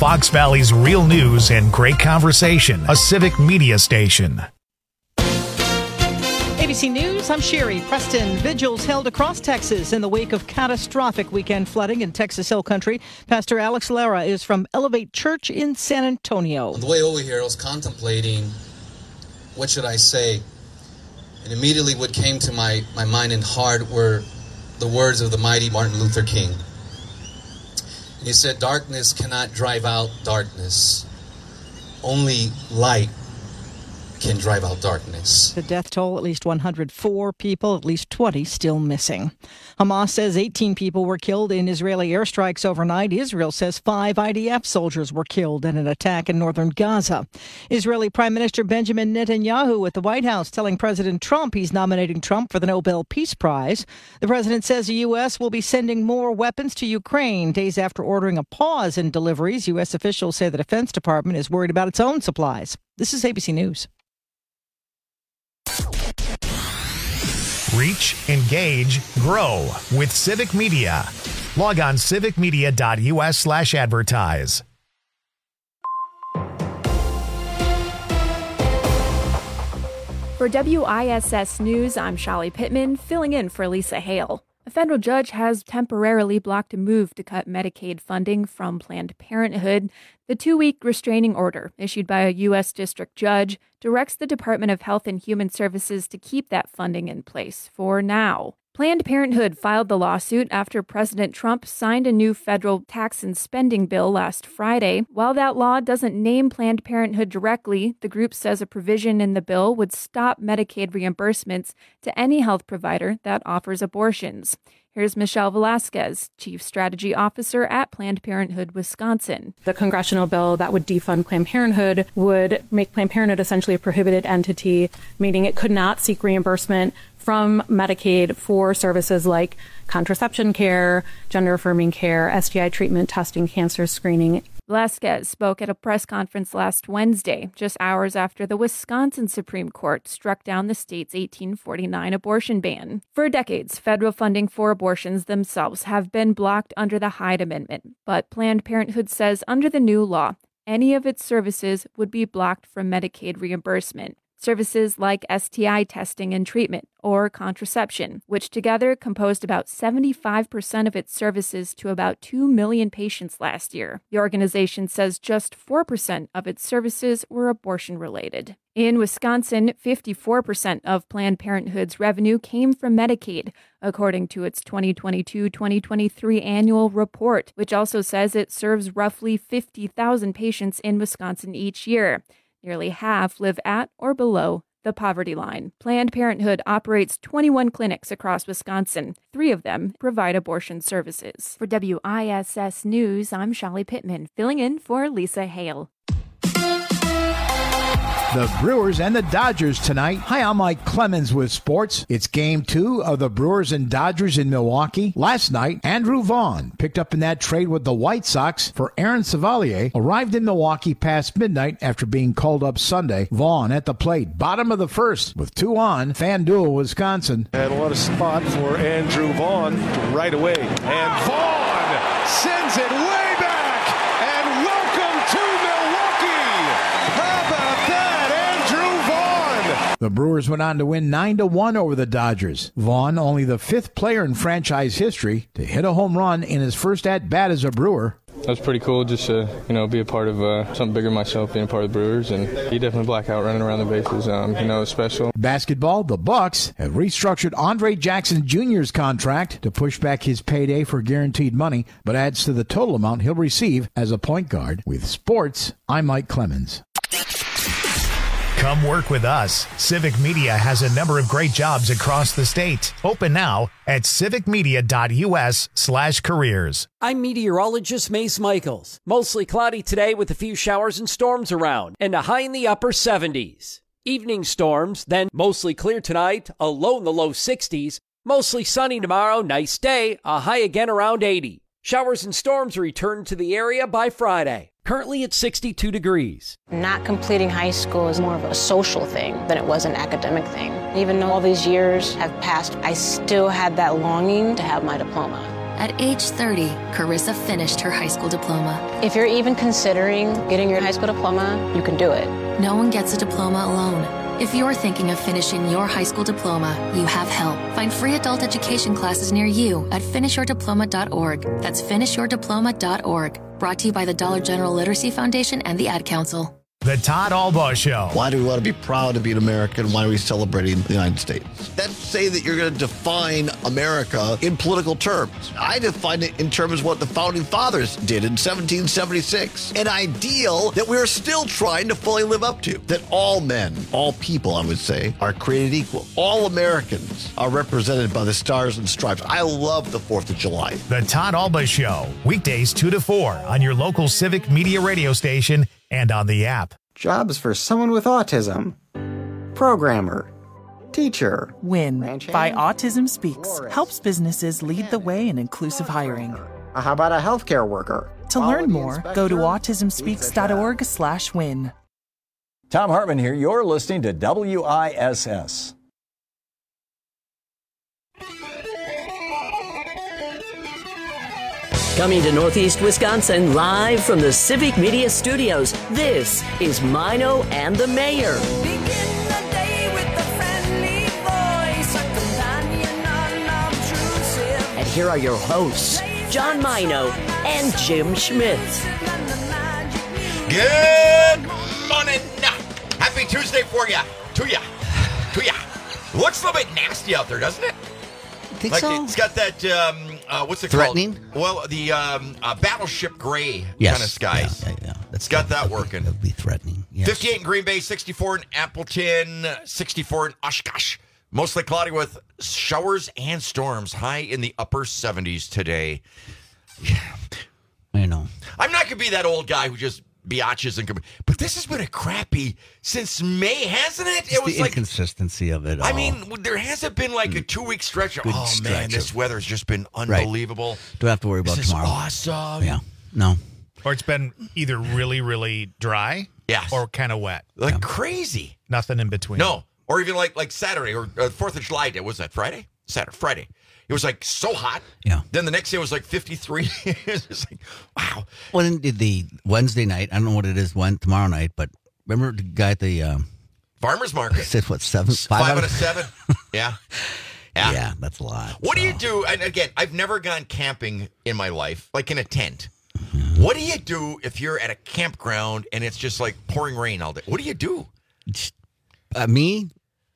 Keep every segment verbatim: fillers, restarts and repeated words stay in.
Fox Valley's real news and great conversation, a Civic Media station. A B C News, I'm Sherry Preston. Vigils held across Texas in the wake of catastrophic weekend flooding in Texas Hill Country. Pastor Alex Lara is from Elevate Church in San Antonio. On the way over here, I was contemplating, what should I say? And immediately what came to my, my mind and heart were the words of the mighty Martin Luther King. And he said, darkness cannot drive out darkness. Only light can drive out darkness. The death toll, at least one hundred four people, at least twenty still missing. Hamas says eighteen people were killed in Israeli airstrikes overnight. Israel says five I D F soldiers were killed in an attack in northern Gaza. Israeli Prime Minister Benjamin Netanyahu at the White House telling President Trump he's nominating Trump for the Nobel Peace Prize. The president says the U S will be sending more weapons to Ukraine days after ordering a pause in deliveries. U S officials say the Defense Department is worried about its own supplies. This is A B C News. Reach, engage, grow with Civic Media. Log on civicmedia.us slash advertise. For W I S S News, I'm Shali Pittman, filling in for Lisa Hale. A federal judge has temporarily blocked a move to cut Medicaid funding from Planned Parenthood. The two-week restraining order, issued by a U S district judge, directs the Department of Health and Human Services to keep that funding in place for now. Planned Parenthood filed the lawsuit after President Trump signed a new federal tax and spending bill last Friday. While that law doesn't name Planned Parenthood directly, the group says a provision in the bill would stop Medicaid reimbursements to any health provider that offers abortions. Here's Michelle Velasquez, Chief Strategy Officer at Planned Parenthood Wisconsin. The congressional bill that would defund Planned Parenthood would make Planned Parenthood essentially a prohibited entity, meaning it could not seek reimbursement from Medicaid for services like contraception care, gender-affirming care, S T I treatment, testing, cancer screening. Velasquez spoke at a press conference last Wednesday, just hours after the Wisconsin Supreme Court struck down the state's eighteen forty-nine abortion ban. For decades, federal funding for abortions themselves have been blocked under the Hyde Amendment, but Planned Parenthood says under the new law, any of its services would be blocked from Medicaid reimbursement. Services like S T I testing and treatment, or contraception, which together composed about seventy-five percent of its services to about two million patients last year. The organization says just four percent of its services were abortion-related. In Wisconsin, fifty-four percent of Planned Parenthood's revenue came from Medicaid, according to its twenty twenty-two twenty twenty-three annual report, which also says it serves roughly fifty thousand patients in Wisconsin each year. Nearly half live at or below the poverty line. Planned Parenthood operates twenty-one clinics across Wisconsin. Three of them provide abortion services. For W I S S News, I'm Shali Pittman, filling in for Lisa Hale. The Brewers and the Dodgers tonight. Hi, I'm Mike Clemens with sports. It's game two of the Brewers and Dodgers in Milwaukee. Last night, Andrew Vaughn, picked up in that trade with the White Sox for Aaron Savalier, arrived in Milwaukee past midnight after being called up Sunday. Vaughn at the plate, bottom of the first, with two on, FanDuel, Wisconsin. And what a spot for Andrew Vaughn right away. And Vaughn sends it way back. And welcome to Milwaukee. How about that? The Brewers went on to win nine to one over the Dodgers. Vaughn, only the fifth player in franchise history to hit a home run in his first at-bat as a Brewer. That was pretty cool just to, you know, be a part of uh, something bigger myself, being a part of the Brewers, and he definitely black out running around the bases. Um, you know, it was special. Basketball, the Bucks have restructured Andre Jackson Junior's contract to push back his payday for guaranteed money, but adds to the total amount he'll receive as a point guard. With sports, I'm Mike Clemens. Come work with us. Civic Media has a number of great jobs across the state. Open now at civicmedia.us slash careers. I'm meteorologist Mace Michaels. Mostly cloudy today with a few showers and storms around and a high in the upper seventies. Evening storms, then mostly clear tonight, a low in the low sixties. Mostly sunny tomorrow, nice day, a high again around eighty. Showers and storms return to the area by Friday. Currently at sixty-two degrees. Not completing high school is more of a social thing than it was an academic thing. Even though all these years have passed, I still had that longing to have my diploma. At age thirty, Carissa finished her high school diploma. If you're even considering getting your high school diploma, you can do it. No one gets a diploma alone. If you're thinking of finishing your high school diploma, you have help. Find free adult education classes near you at finish your diploma dot org. That's finish your diploma dot org. Brought to you by the Dollar General Literacy Foundation and the Ad Council. The Todd Albaugh Show. Why do we want to be proud to be an American? Why are we celebrating the United States? That's say that you're going to define America in political terms. I define it in terms of what the Founding Fathers did in seventeen seventy-six. An ideal that we're still trying to fully live up to. That all men, all people, I would say, are created equal. All Americans are represented by the stars and stripes. I love the fourth of July. The Todd Albaugh Show. Weekdays two to four on your local Civic Media radio station and on the app. Jobs for someone with autism. Programmer. Teacher. WIN by Autism Speaks helps businesses lead the way in inclusive hiring. How about a healthcare worker? To learn more, go to autism speaks dot org slash win. Tom Hartman here. You're listening to W I S S. Coming to Northeast Wisconsin live from the Civic Media Studios, this is Mino and the Mayor. And here are your hosts, John Mino and Jim Schmidt. Good morning. Happy Tuesday for you. To ya. To ya. Looks a little bit nasty out there, doesn't it? I think like so. It's got that, um, uh, what's it Threatening? called? Well, the um, uh, battleship gray Yes. kind of skies. Yeah, yeah, yeah. It's got that working. That would be threatening. Yes. fifty-eight in Green Bay, sixty-four in Appleton, sixty-four in Oshkosh. Mostly cloudy with showers and storms. High in the upper seventies today. Yeah. I know. I'm not going to be that old guy who just biatches and... But this has been a crappy since May, hasn't it? It's It was the like... inconsistency of it all. I mean, there hasn't been like a two-week stretch. Of, Good oh, stretch man, this of- weather's just been unbelievable. Right. Don't have to worry about This is tomorrow. awesome. Yeah. No. Or it's been either really, really dry Yes. or kind of wet. Like crazy. Nothing in between. No. Or even like like Saturday or uh, fourth of July day. Was that Friday? Saturday. Friday. It was like so hot. Yeah. Then the next day it was like fifty-three. It's just like, wow. Well, then did the Wednesday night, I don't know what it is when tomorrow night, but remember the guy at the um, Farmer's market. said what, seven? Five, Five, out of seven. Yeah. Yeah. Yeah, that's a lot. What so. do you do? And again, I've never gone camping in my life, like in a tent. Mm-hmm. What do you do if you're at a campground and it's just like pouring rain all day? What do you do? Uh, me?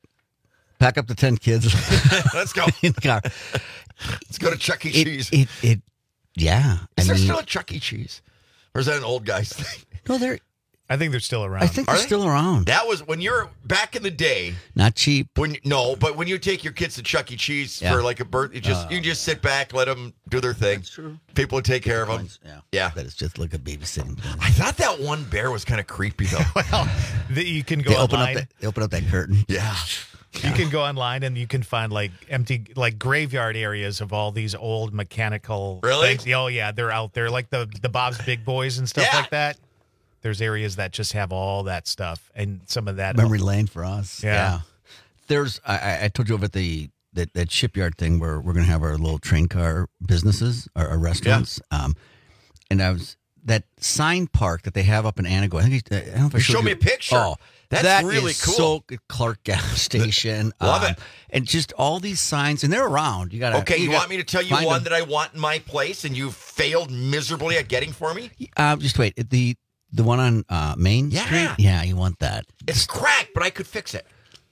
Pack up the ten kids. Let's go. In the car. Let's go to Chuck E. It, Cheese. it, it, yeah. Is I there mean, still a Chuck E. Cheese? Or is that an old guy's thing? No, they're. I think they're still around. I think Are they're they? still around. That was when you're back in the day. Not cheap. When no, but when you take your kids to Chuck E. Cheese Yeah. for like a birth, you just Uh, you just sit back, let them do their thing. That's true. People would take care of them. Points, Yeah. Yeah. That is just like a babysitting place. I thought that one bear was kind of creepy though. Well, the, you can go They open up online. that. They open up that curtain. yeah. You can go online and you can find like empty, like graveyard areas of all these old mechanical. Really? things. Oh yeah, they're out there, like the the Bob's Big Boys and stuff Yeah. like that. There's areas that just have all that stuff and some of that. Memory lane for us. Yeah. There's. I- I, I told you over at the that, that shipyard thing where we're going to have our little train car businesses, our, our restaurants. Um, and I was that sign park that they have up in Anago. I think I don't know if I You showed showed you. me a picture. Oh, That's that really is cool. So Clark gas station. Love um, it. And just all these signs, and they're around. You got to. Okay, you, want me to tell you find one them. that I want in my place and you failed miserably at getting for me? Uh, just wait. The the one on uh, Main Yeah. Street. Yeah, you want that. It's cracked, but I could fix it.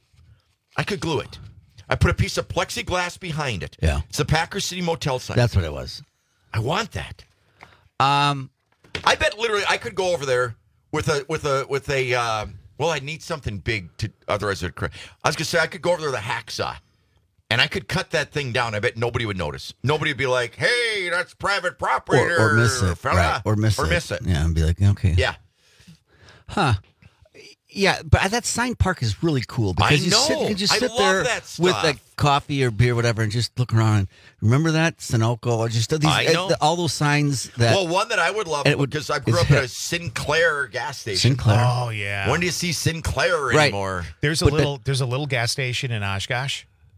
I could glue it. I put a piece of plexiglass behind it. Yeah. It's the Packer City Motel sign. That's what it was. I want that. Um, I bet literally I could go over there with a with a with a. Uh, well, I need something big to otherwise it'd crack. I was gonna say I could go over there with a hacksaw, and I could cut that thing down. I bet nobody would notice. Nobody would be like, "Hey, that's private property," or, or miss it, fella." right? Or miss or it, miss it. Yeah, and be like, okay, Yeah. huh? Yeah, but that sign park is really cool because I you, sit, know. you can just I sit love there that with stuff. like coffee or beer, or whatever, and just look around. And remember that Sunoco or just these I know. uh, all those signs that. Well, one that I would love and it would- because I grew is up at a hip. Sinclair gas station. Sinclair. Oh yeah. When do you see Sinclair Right. anymore? There's a But the- little there's a little gas station in Oshkosh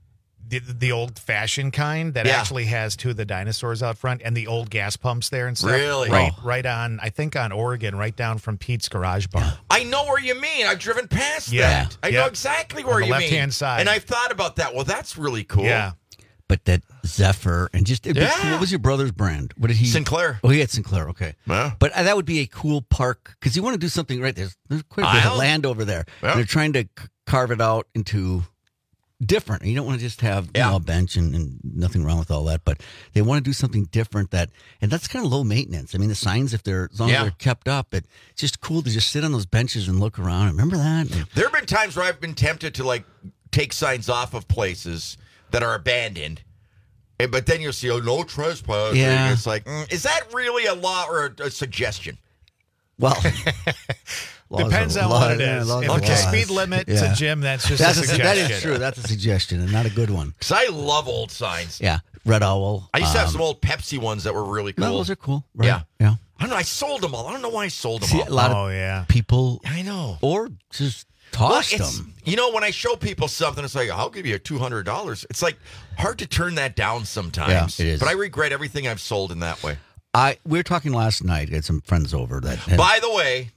the, the old-fashioned kind that Yeah. actually has two of the dinosaurs out front and the old gas pumps there and stuff. Really? Right, Oh. right on, I think on Oregon, right down from Pete's Garage Bar. I know where you mean. I've driven past Yeah. that. I Yeah. know exactly where On the you mean. left-hand side. And I've thought about that. Well, that's really cool. Yeah. But that Zephyr and just it'd be Yeah. cool. What was your brother's brand? What did he? Sinclair. Oh, he had Sinclair. Okay. Yeah. But uh, that would be a cool park because you want to do something right. There's there's quite a bit I'll- of land over there. Yeah. And they're trying to c- carve it out into different. You don't want to just have Yeah. you know, a bench and, and nothing wrong with all that, but they want to do something different. That and that's kind of low maintenance. I mean, the signs, if they're as long Yeah. as they're kept up, it, it's just cool to just sit on those benches and look around. Remember that? And, There have been times where I've been tempted to like take signs off of places that are abandoned. And- But then you'll see, oh, no trespass. Yeah. It's like, mm, is that really a law or a, a suggestion? well. laws Depends are- on laws- what it yeah, is. laws If are it's a laws. speed limit Yeah. to Jim, that's just That's a a, suggestion. that is true. That's a suggestion and not a good one. Because I love old signs. Yeah, Red Owl. I used to have um, some old Pepsi ones that were really cool. No, those are cool. Right? Yeah. yeah. I don't know. I sold them all. I don't know why I sold them See, all. a lot Oh, of yeah. people, I know. or just Well, tossed it's- them. You know, when I show people something, it's like, I'll give you two hundred dollars. It's like hard to turn that down sometimes. Yeah, it is. But I regret everything I've sold in that way. I we were talking last night. I had some friends over that. Had, By the way,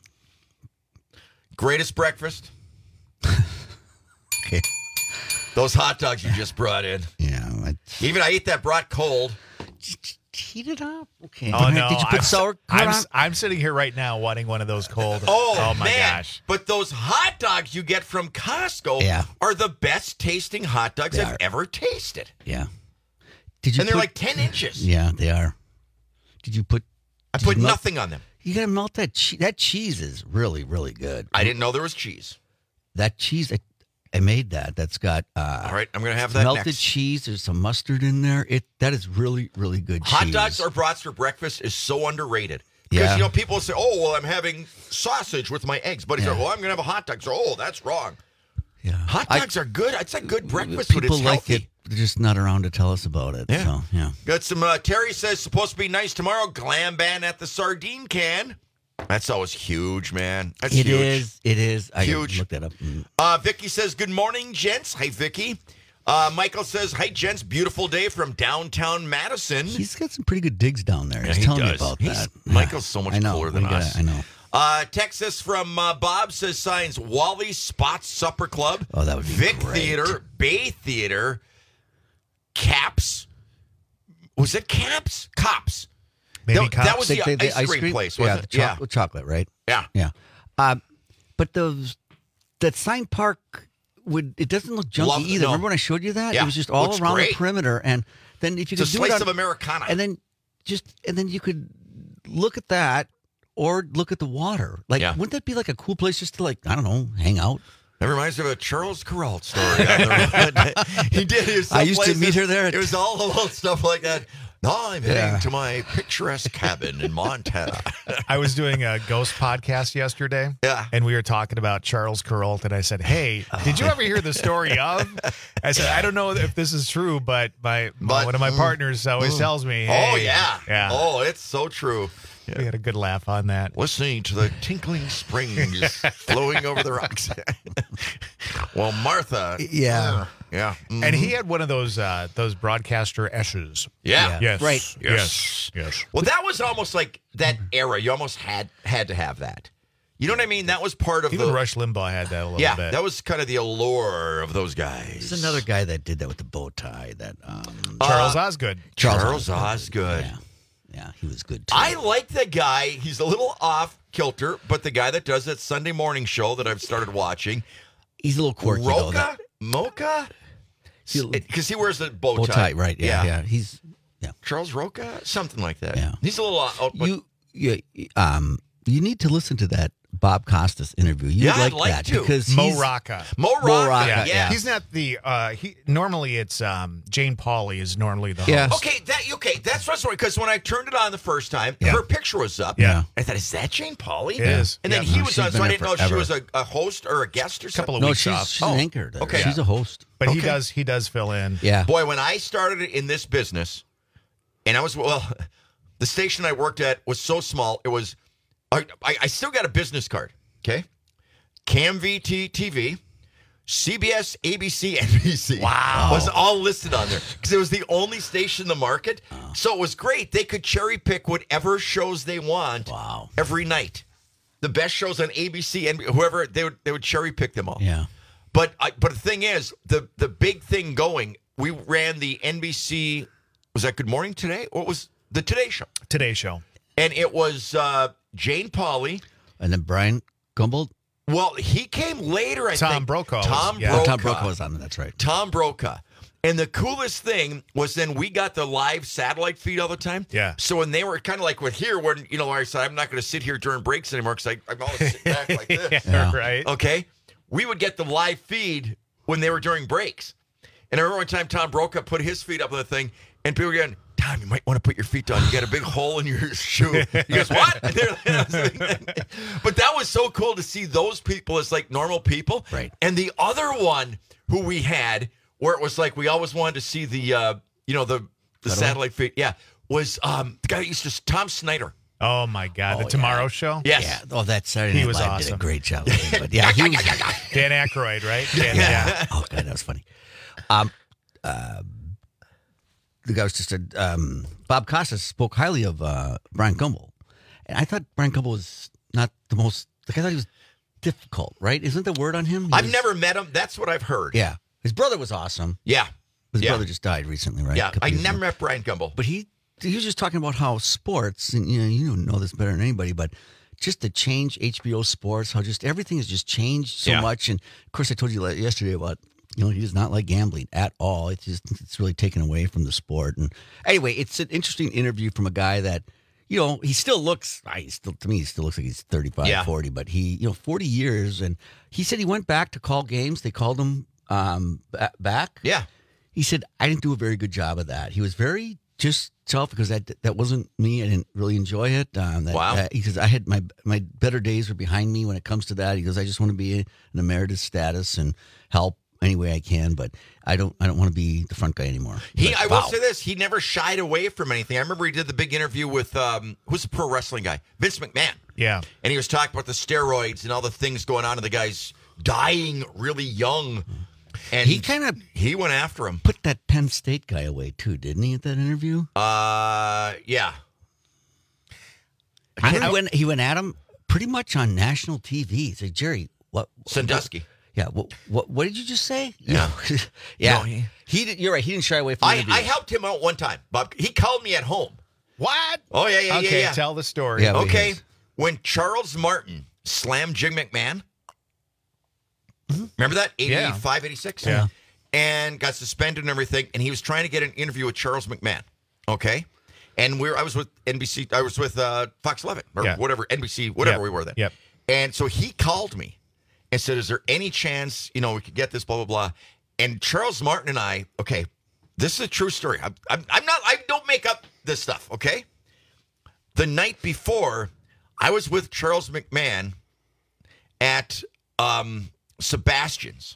greatest breakfast? okay. Those hot dogs you just brought in. Yeah. I, Even I ate that brought cold. heat it up. Okay. Oh, no. Did you put I'm, sour I'm, cream on? I'm sitting here right now wanting one of those cold. Oh, my man. gosh. But those hot dogs you get from Costco Yeah. are the best tasting hot dogs They I've are. ever tasted. Yeah. Did you? And they're put- like ten inches. Yeah, they are. Did you put? I did put you melt- nothing on them. You gotta melt that cheese. That cheese is really, really good. I didn't know there was cheese. That cheese, I, I made that. That's got uh, All right, I'm going to have that melted next. cheese. There's some mustard in there. It that is really, really good. Hot cheese. dogs or brats for breakfast is so underrated. Because, Yeah. you know, people say, oh, well, I'm having sausage with my eggs. But he's Yeah. like, well, I'm going to have a hot dog. So, oh, that's wrong. Yeah. Hot I- dogs are good. It's a good breakfast, People but it's like healthy. it. They're just not around to tell us about it. Yeah. So, yeah. Got some, uh, Terry says, supposed to be nice tomorrow. Glam band at the sardine can. That's always huge, man. That's It huge. is. It is. I Huge. looked that up. Mm. Uh, Vicky says, good morning, gents. Hi, Vicky. Uh, Michael says, hi, gents. Beautiful day from downtown Madison. He's got some pretty good digs down there. Yeah, He's he telling me does. about He's- that. Michael's so much I know. cooler than We gotta- us. I know. Uh, Texas from uh, Bob says signs Wally Spots Supper Club. Oh, that would be Vic great. Theater, Bay Theater, Caps. Was it Caps? Cops. Maybe that, Cops. that was They- the they- ice, cream, place, wasn't yeah, it? the chocolate, chocolate, right? Yeah. Yeah. Um, but those that sign park would it doesn't look junky Love- either. no. Remember when I showed you that? Yeah. It was just all Looks around great. the perimeter, and then if you It's a could do it slice on- of Americana. and then just and then you could look at that or look at the water. Like, Yeah. wouldn't that be like a cool place just to like I don't know, hang out? That reminds me of a Charles Kuralt story. on the road. He did. He was I used to someplace meet that- her there at- It was all the old stuff like that. Now I'm heading Yeah. to my picturesque cabin in Montana. I was doing a ghost podcast yesterday. Yeah. And we were talking about Charles Kuralt, and I said, hey, did you ever hear the story of? I said, I don't know if this is true, but my But- one of my partners always tells me, hey. Oh, yeah. Yeah. Oh, it's so true. We had a good laugh on that. Listening to the tinkling springs flowing over the rocks. Well, Martha. Yeah. Yeah. Mhm. And he had one of those uh, those broadcaster S's. Yeah. Yes. Right. Yes. Yes. Well, that was almost like that era. You almost had had to have that. You know what I mean? That was part of Even the Rush Limbaugh had that a little yeah. bit. That was kind of the allure of those guys. There's another guy that did that with the bow tie. That um, Charles Uh, Osgood. Charles, Osgood. Yeah. Yeah, he was good too. I like the guy. He's a little off kilter, but the guy that does that Sunday morning show that I've started watching, He's a little quirky though. Roca, That, Mocha, He'll- because he wears the bow tie. bow tie, right? Yeah, yeah. He's yeah. Charles Roca, something like that. Yeah. He's a little off. Oh, but You yeah. Um, you need to listen to that Bob Costas interview. You Yeah, I'd like, like that to. because Mo he's- Rocca. Mo Rocca, Mo Rocca, yeah. yeah. He's not the uh he normally it's um Jane Pauley is normally the Yeah. host. Okay, that okay. That's what's because when I turned it on the first time, Yeah. her picture was up. Yeah. I thought, is that Jane Pauley? It is. And then Yeah. he No, was she's on, so been I there didn't know if she forever. was a, a host or a guest or Couple something. of No, weeks she's, off. she's Oh, an anchor. There. okay. She's a host. But he Okay. does he does fill in. Yeah. Boy, when I started in this business, and I was well, the station I worked at was so small. It was, I, I, I still got a business card. Okay, Cam V T T V, C B S, A B C, N B C. Wow. Was all listed on there because it was the only station in the market. Oh. So it was great. They could cherry pick whatever shows they want wow. every night. The best shows on A B C and whoever, they would they would cherry pick them all. Yeah. But I, but the thing is, the the big thing going, we ran the N B C, was that Good Morning Today? Or was the Today Show? Today Show. And it was uh, Jane Pauley. And then Brian Gumbel. Well, he came later, I Tom think. Brokaw. Tom was, yeah. Brokaw. Tom Brokaw was on it, that's right. Tom Brokaw. And the coolest thing was then we got the live satellite feed all the time. Yeah. So when they were kind of like with here, when, you know, I said, I'm not going to sit here during breaks anymore because I'm always sitting back like this. yeah, right. Okay. We would get the live feed when they were during breaks. And I remember one time Tom Brokaw put his feet up on the thing, and people were going, Tom, you might want to put your feet down. You got a big hole in your shoe. He goes, what? But that was so cool to see those people as like normal people. Right. And the other one who we had, where it was like we always wanted to see the, uh, you know, the, the satellite feed, yeah, was um, the guy that used to, Tom Snyder. Oh, my God. Oh, The Tomorrow yeah. Show? Yes. Yeah. Oh, that Saturday Night He was Live awesome. did a great job with him. But yeah, he was. Dan Aykroyd, right? Dan, yeah. Oh, God, that was funny. Um, uh, the guy was just a, um, Bob Costas spoke highly of uh, Brian Gumbel. And I thought Brian Gumbel was not the most, like, I thought he was difficult, right? Isn't the word on him? He I've was, never met him. That's what I've heard. Yeah. His brother was awesome. Yeah. His yeah. brother just died recently, right? Yeah. I years never ago. met Brian Gumbel. But he he was just talking about how sports, and you know, you know this better than anybody, but just the change H B O Sports, how just everything has just changed so Yeah. much. And of course, I told you yesterday about, you know, he does not like gambling at all. It's just, it's really taken away from the sport. And anyway, it's an interesting interview from a guy that, you know, he still looks, I still, to me, he still looks like he's thirty-five, Yeah. forty, but he, you know, forty years. And he said he went back to call games. They called him um, ba- back. Yeah. He said, I didn't do a very good job of that. He was very just self because that that wasn't me. I didn't really enjoy it. Um, that, Wow. that- he says, I had my my better days are behind me when it comes to that. He goes, I just want to be an emeritus status and help any way I can, but I don't I don't want to be the front guy anymore. He, Like, I will wow. say this: he never shied away from anything. I remember he did the big interview with um, who's the pro wrestling guy, Vince McMahon, Yeah. and he was talking about the steroids and all the things going on, and the guy's dying really young. And He kind of he went after him. put that Penn State guy away too, didn't he? At that interview, Uh, yeah. he went he went at him pretty much on national T V. He said, Jerry, what? Sandusky. Yeah. What, what? What did you just say? Yeah. yeah. No, he- he did. You're right. He didn't shy away from. I, interviews. I helped him out one time, Bob. He called me at home. What? Oh yeah, yeah, okay, yeah, yeah. tell the story. Yeah, but Okay, yes. when Charles Martin slammed Jim McMahon, remember that? eighty-five, eighty-six? Yeah. And got suspended and everything, and he was trying to get an interview with Charles McMahon. Okay? And we're I was with N B C, I was with uh, Fox eleven, or Yeah. whatever, N B C, whatever Yep. we were then. Yep. And so he called me and said, is there any chance, you know, we could get this, blah, blah, blah. And Charles Martin and I, okay, this is a true story. I'm, I'm, I'm not, I don't make up this stuff, okay? The night before, I was with Charles McMahon at um, Sebastian's.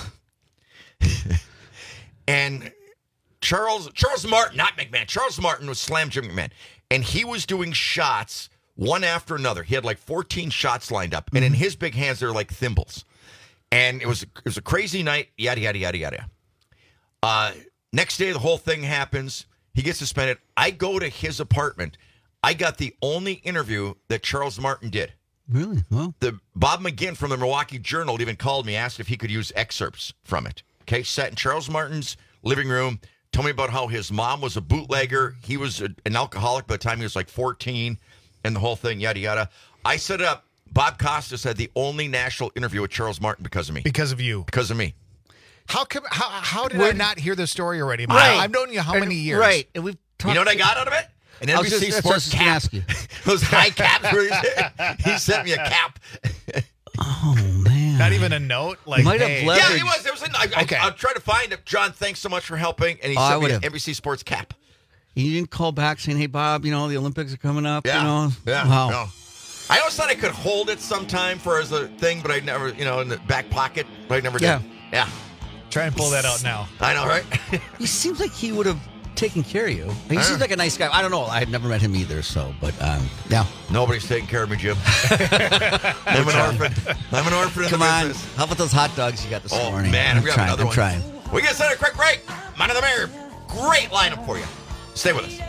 And Charles Charles Martin, not McMahon, Charles Martin was slammed Jim McMahon. And he was doing shots one after another. He had like fourteen shots lined up. And in his big hands, they're like thimbles. And it was it was a crazy night, yada, yada, yada, yada. Uh, next day, the whole thing happens. He gets suspended. I go to his apartment. I got the only interview that Charles Martin did. Really? Well, The Bob McGinn from the Milwaukee Journal even called me, asked if he could use excerpts from it. Okay, sat in Charles Martin's living room, told me about how his mom was a bootlegger. He was a, an alcoholic by the time he was like fourteen, and the whole thing, yada, yada. I set it up. Bob Costas had the only national interview with Charles Martin because of me. Because of you. Because of me. How come? How, how did I When- not hear the story already? Right. I've known you how many years? Right. And we've talked, You know what I got out of it? An I was N B C just- that's what I was Sports just gonna cap. ask you. Those high caps. Where he, he sent me a cap. Oh man. Not even a note. Like, Might have hey, left- Yeah, he was. There was a, I, Okay. I, I'll try to find it. John, thanks so much for helping. And he Oh, I sent me an would've- N B C Sports cap. You didn't call back saying, "Hey, Bob, you know the Olympics are coming up." Yeah. You know. Yeah. Wow. No. I always thought I could hold it sometime for as a thing, but I never, you know, in the back pocket, but I never Yeah. did. Yeah. Try and pull that out now. I know, right? He seems like he would have taking care of you. He seems like a nice guy. I don't know. I had never met him either, so, but, um, yeah. Nobody's taking care of me, Jim. I'm an orphan. I'm an orphan in Come the on. business. How about those hot dogs you got this Oh, morning? man. I'm We got trying. another I'm one. trying. We get set a quick break. Man of the Mayor. Great lineup for you. Stay with us.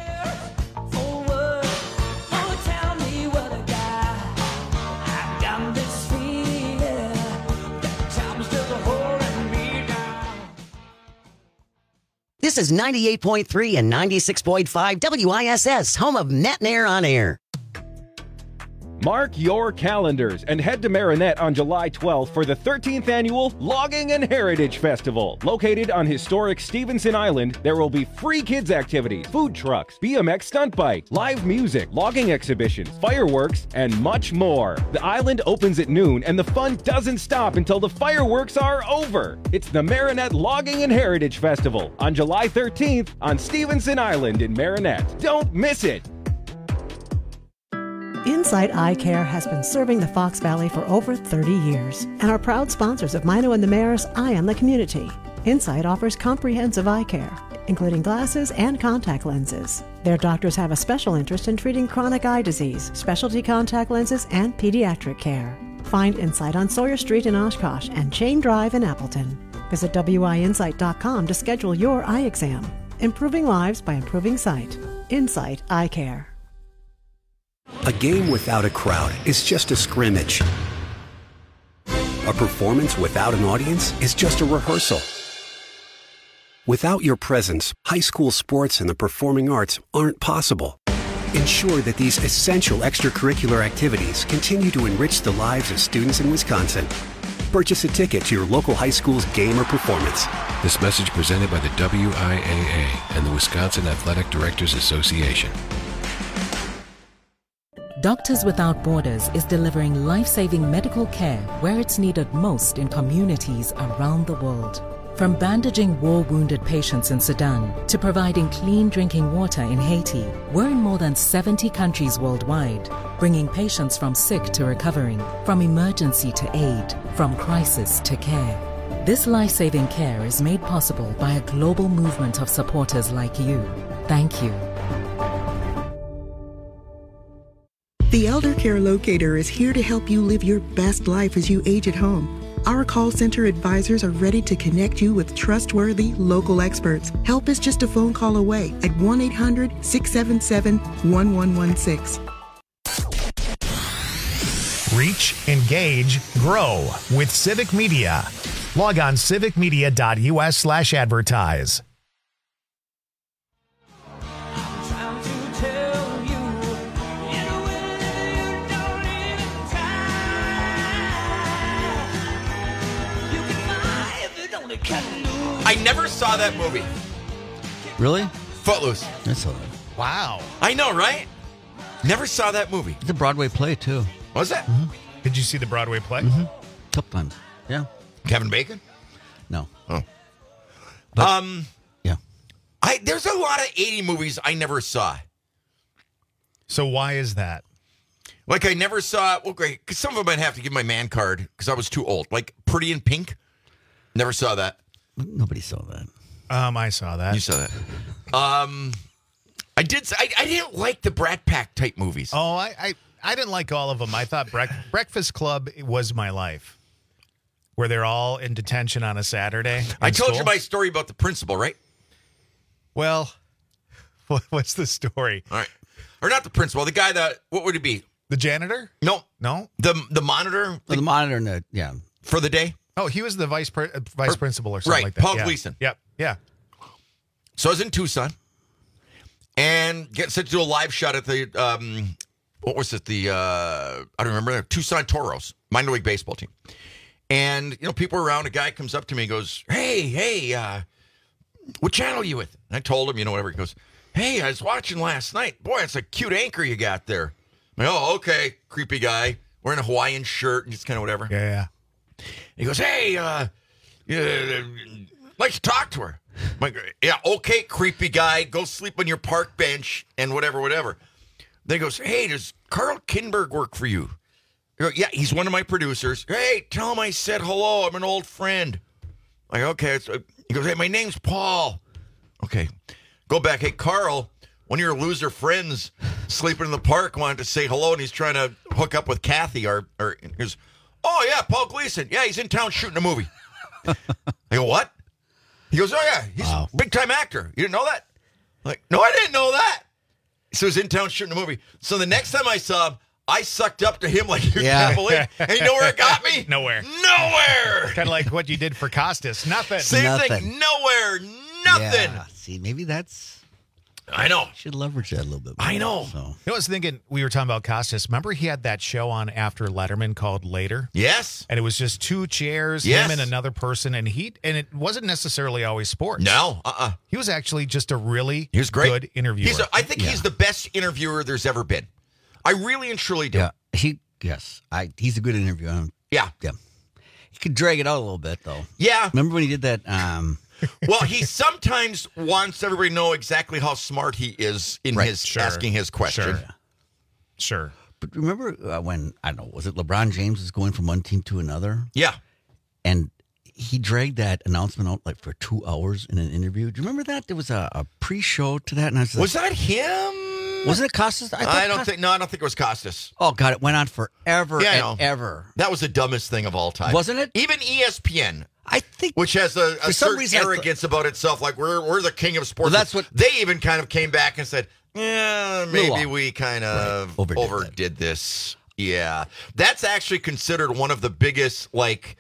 This is ninety-eight point three and ninety-six point five W I S S, home of Matt Nair on Air. Mark your calendars and head to Marinette on July twelfth for the thirteenth Annual Logging and Heritage Festival. Located on historic Stevenson Island, there will be free kids activities, food trucks, B M X stunt bike, live music, logging exhibitions, fireworks, and much more. The island opens at noon and the fun doesn't stop until the fireworks are over. It's the Marinette Logging and Heritage Festival on July thirteenth on Stevenson Island in Marinette. Don't miss it! Insight Eye Care has been serving the Fox Valley for over thirty years and are proud sponsors of Mino and the Mayor's Eye on the Community. Insight offers comprehensive eye care, including glasses and contact lenses. Their doctors have a special interest in treating chronic eye disease, specialty contact lenses, and pediatric care. Find Insight on Sawyer Street in Oshkosh and Chain Drive in Appleton. Visit W I insight dot com to schedule your eye exam. Improving lives by improving sight. Insight Eye Care. A game without a crowd is just a scrimmage. A performance without an audience is just a rehearsal. Without your presence, high school sports and the performing arts aren't possible. Ensure that these essential extracurricular activities continue to enrich the lives of students in Wisconsin. Purchase a ticket to your local high school's game or performance. This message presented by the W I A A and the Wisconsin Athletic Directors Association. Doctors Without Borders is delivering life-saving medical care where it's needed most in communities around the world. From bandaging war-wounded patients in Sudan to providing clean drinking water in Haiti, we're in more than seventy countries worldwide, bringing patients from sick to recovering, from emergency to aid, from crisis to care. This life-saving care is made possible by a global movement of supporters like you. Thank you. The Elder Care Locator is here to help you live your best life as you age at home. Our call center advisors are ready to connect you with trustworthy local experts. Help is just a phone call away at one eight hundred, six seven seven, one one one six. Reach, engage, grow with Civic Media. Log on civic media dot U S slash advertise. I never saw that movie. Really? Footloose. That's a Wow. I know, right? Never saw that movie. It's a Broadway play, too. Was it? Mm-hmm. Did you see the Broadway play? Mm-hmm. Couple times. Yeah. Kevin Bacon? No. Oh. But, um. Yeah. I There's a lot of eighty movies I never saw. So why is that? Like, I never saw, well, great, because some of them I'd have to give my man card because I was too old. Like, Pretty in Pink. Never saw that. Nobody saw that. Um, I saw that. You saw that. Um, I did. I, I didn't like the Brat Pack type movies. Oh, I, I, I didn't like all of them. I thought Bre- Breakfast Club was my life, where they're all in detention on a Saturday. I told school. you my story about the principal, right? Well, what, what's the story? All right, or not the principal, the guy that what would it be? The janitor? No, no. The the monitor. The, the monitor, and the, yeah, for the day. Oh, he was the vice pre- uh, vice or, principal or something right, like that. Paul yeah. Gleason. Yep, yeah. So I was in Tucson and getting set to do a live shot at the, um, what was it? The, uh, I don't remember, Tucson Toros, minor league baseball team. And, you know, people were around. A guy comes up to me and goes, hey, hey, uh, what channel are you with? And I told him, you know, whatever. He goes, hey, I was watching last night. Boy, it's a cute anchor you got there. I'm like, oh, okay, creepy guy, wearing a Hawaiian shirt and just kind of whatever. Yeah, yeah. He goes, hey, uh, yeah, like to talk to her. I'm like, yeah, okay, creepy guy, go sleep on your park bench and whatever, whatever. Then he goes, hey, does Carl Kinberg work for you? I go, yeah, he's one of my producers. Hey, tell him I said hello. I'm an old friend. I'm like, okay. It's, uh, he goes, hey, my name's Paul. Okay. Go back. Hey, Carl, one of your loser friends sleeping in the park wanted to say hello, and he's trying to hook up with Kathy. Or, or he goes, oh, yeah, Paul Gleason. Yeah, he's in town shooting a movie. I go, what? He goes, oh, yeah, he's wow. a big-time actor. You didn't know that? I'm like, no, I didn't know that. So he's in town shooting a movie. So the next time I saw him, I sucked up to him like you yeah. can't believe. And you know where it got me? Nowhere. Nowhere. Kind of like what you did for Costas. Nothing. Same Nothing. thing. Nowhere. Nothing. Yeah. See, maybe that's... I know. Should leverage that a little bit more. I know. So. You know, I was thinking, we were talking about Costas. Remember he had that show on after Letterman called Later? Yes. And it was just two chairs, yes. him and another person, and he and it wasn't necessarily always sports. No. Uh-uh. He was actually just a really he was great. good interviewer. He's a, I think yeah. he's the best interviewer there's ever been. I really and truly do. Yeah. He, yes. I. He's a good interviewer. Yeah. Yeah. He could drag it out a little bit, though. Yeah. Remember when he did that... Um, well, he sometimes wants everybody to know exactly how smart he is in right, his sure, asking his question. Sure. sure. But remember uh, when, I don't know, was it LeBron James was going from one team to another? Yeah. And he dragged that announcement out like for two hours in an interview. Do you remember that? There was a, a pre-show to that. And I was, like, was that him? Wasn't it Costas? I, I don't Costas. think, no, I don't think it was Costas. Oh, God, it went on forever yeah, and ever. That was the dumbest thing of all time. Wasn't it? Even E S P N. I think, which has a, a certain reason, arrogance th- about itself, like we're we're the king of sports. Well, that's what they even kind of came back and said, "Yeah, maybe we kind of right. overdid, overdid this." Yeah, that's actually considered one of the biggest, like,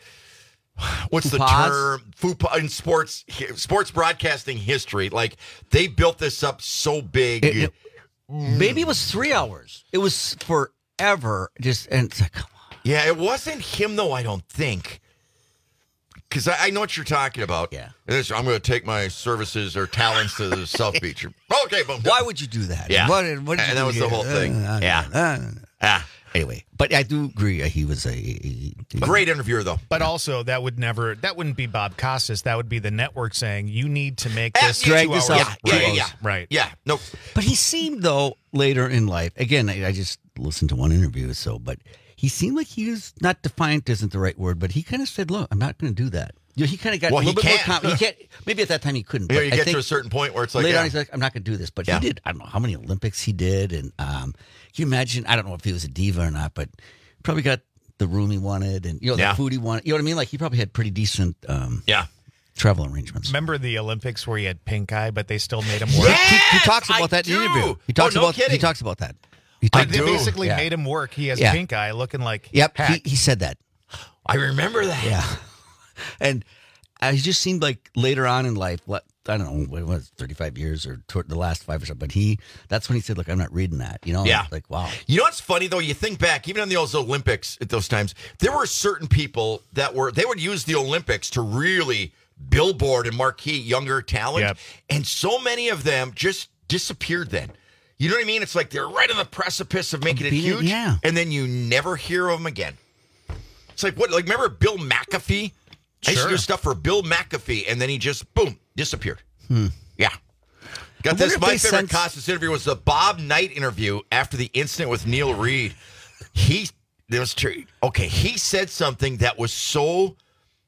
what's the term? Faux in sports sports broadcasting history. Like they built this up so big. It, it, maybe it was three hours. It was forever. Just and it's like, come on. Yeah, it wasn't him though. I don't think. Because I, I know what you're talking about. Yeah. I'm going to take my services or talents to the South Beach. Okay, boom. Why would you do that? Yeah. What, what and that was here? the whole thing. Uh, yeah. Uh, uh, ah. Anyway, but I do agree. He was a, a, a great interviewer, though. But also, that would never, that wouldn't be Bob Costas. That would be the network saying, you need to make this drag two this hours. out. Yeah, right. yeah, yeah. Right. Yeah. Nope. But he seemed, though, later in life, again, I, I just listened to one interview or so, but he seemed like he was, not defiant isn't the right word, but he kind of said, look, I'm not going to do that. You know, he kind of got well, a little he bit can't. more confident. He can't. Maybe at that time he couldn't. Here but you I get think to a certain point where it's like, later yeah. on he's like, I'm not going to do this. But yeah. he did, I don't know how many Olympics he did. And um, can you imagine, I don't know if he was a diva or not, but probably got the room he wanted and, you know, the yeah. food he wanted. You know what I mean? Like he probably had pretty decent um, yeah. travel arrangements. Remember the Olympics where he had pink eye, but they still made him work? Yes, he, he talks about I that do. in the interview. He talks oh, no about kidding. He talks about that. Like He talked, they do. basically yeah. made him work. He has yeah. pink eye, looking like Yep, heck. he, he said that. I remember that. Yeah. And uh, he just seemed like later on in life, what, I don't know, what it was, thirty-five years or toward the last five or so, but he, that's when he said, look, I'm not reading that. You know? Yeah. Like, wow. You know what's funny, though? You think back, even on the Olympics at those times, there were certain people that were, they would use the Olympics to really billboard and marquee younger talent. Yep. And so many of them just disappeared then. You know what I mean? It's like they're right on the precipice of making it Being- huge. yeah. And then you never hear of them again. It's like, what? Like, remember Bill McAfee? I used to Sure. do stuff for Bill McAfee, and then he just, boom, disappeared. Hmm. Yeah. Got I this. wonder if My they favorite sense- Costas interview was the Bob Knight interview after the incident with Neil Reed. He, there was, okay, he said something that was so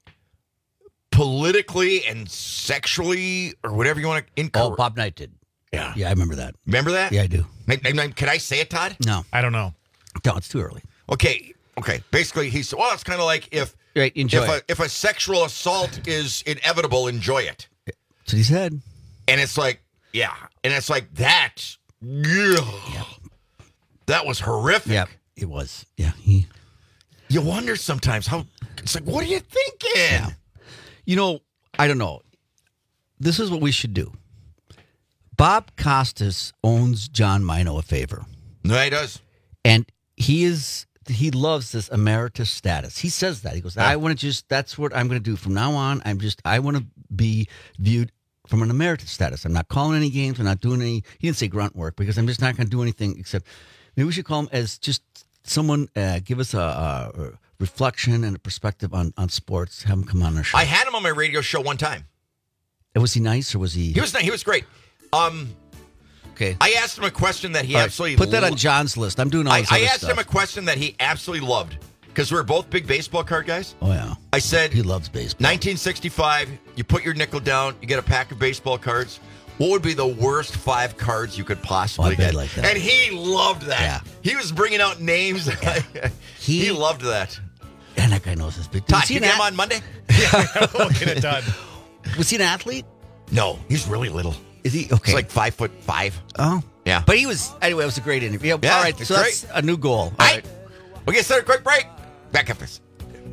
politically and sexually, or whatever you want to, incorrect. Oh, Bob Knight did. Yeah. Yeah, I remember that. Remember that? Yeah, I do. Can I say it, Todd? No. I don't know. No, it's too early. Okay. Okay. Basically, he said, well, it's kind of like if, Right, enjoy if, a, it. if a sexual assault is inevitable, enjoy it. That's what he said. And it's like, yeah. And it's like, that, yeah. That was horrific. Yeah, it was. Yeah. He, You wonder sometimes how, it's like, what are you thinking? Yeah. You know, I don't know. This is what we should do. Bob Costas owns John Mino a favor. No, he does. And he is, he loves this emeritus status. He says that. He goes, I want to just, that's what I'm going to do. From now on, I'm just, I want to be viewed from an emeritus status. I'm not calling any games. I'm not doing any, he didn't say grunt work because I'm just not going to do anything except, maybe we should call him as just someone, uh, give us a, a reflection and a perspective on, on sports. Have him come on our show. I had him on my radio show one time. Was he nice or was he? He was He was great. Um, okay. I asked him a question that he All right, absolutely put that lo- on John's list. I'm doing all I, this I other asked stuff. him a question that he absolutely loved because we're both big baseball card guys. Oh yeah. I said he loves baseball. nineteen sixty-five. You put your nickel down. You get a pack of baseball cards. what would be the worst five cards you could possibly Oh, I bet get? like that. And he loved that. Yeah. He was bringing out names. Yeah. he, He- loved that. And that guy knows his bit. Todd, Was he you an get him ath- on Monday? We'll get it done. Was he an athlete? No, he's really little. Is he? Okay. He's like five foot five. Oh. Yeah. But he was, anyway, it was a great interview. Yeah, All right, it's so that's great. a new goal. All All right. right. We'll get started. Quick break. Back after this.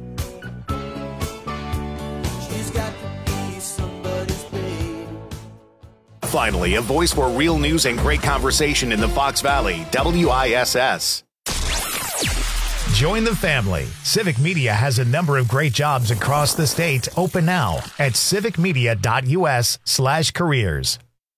Finally, a voice for real news and great conversation in the Fox Valley, W I S S. Join the family. Civic Media has a number of great jobs across the state open now at civicmedia.us slash careers.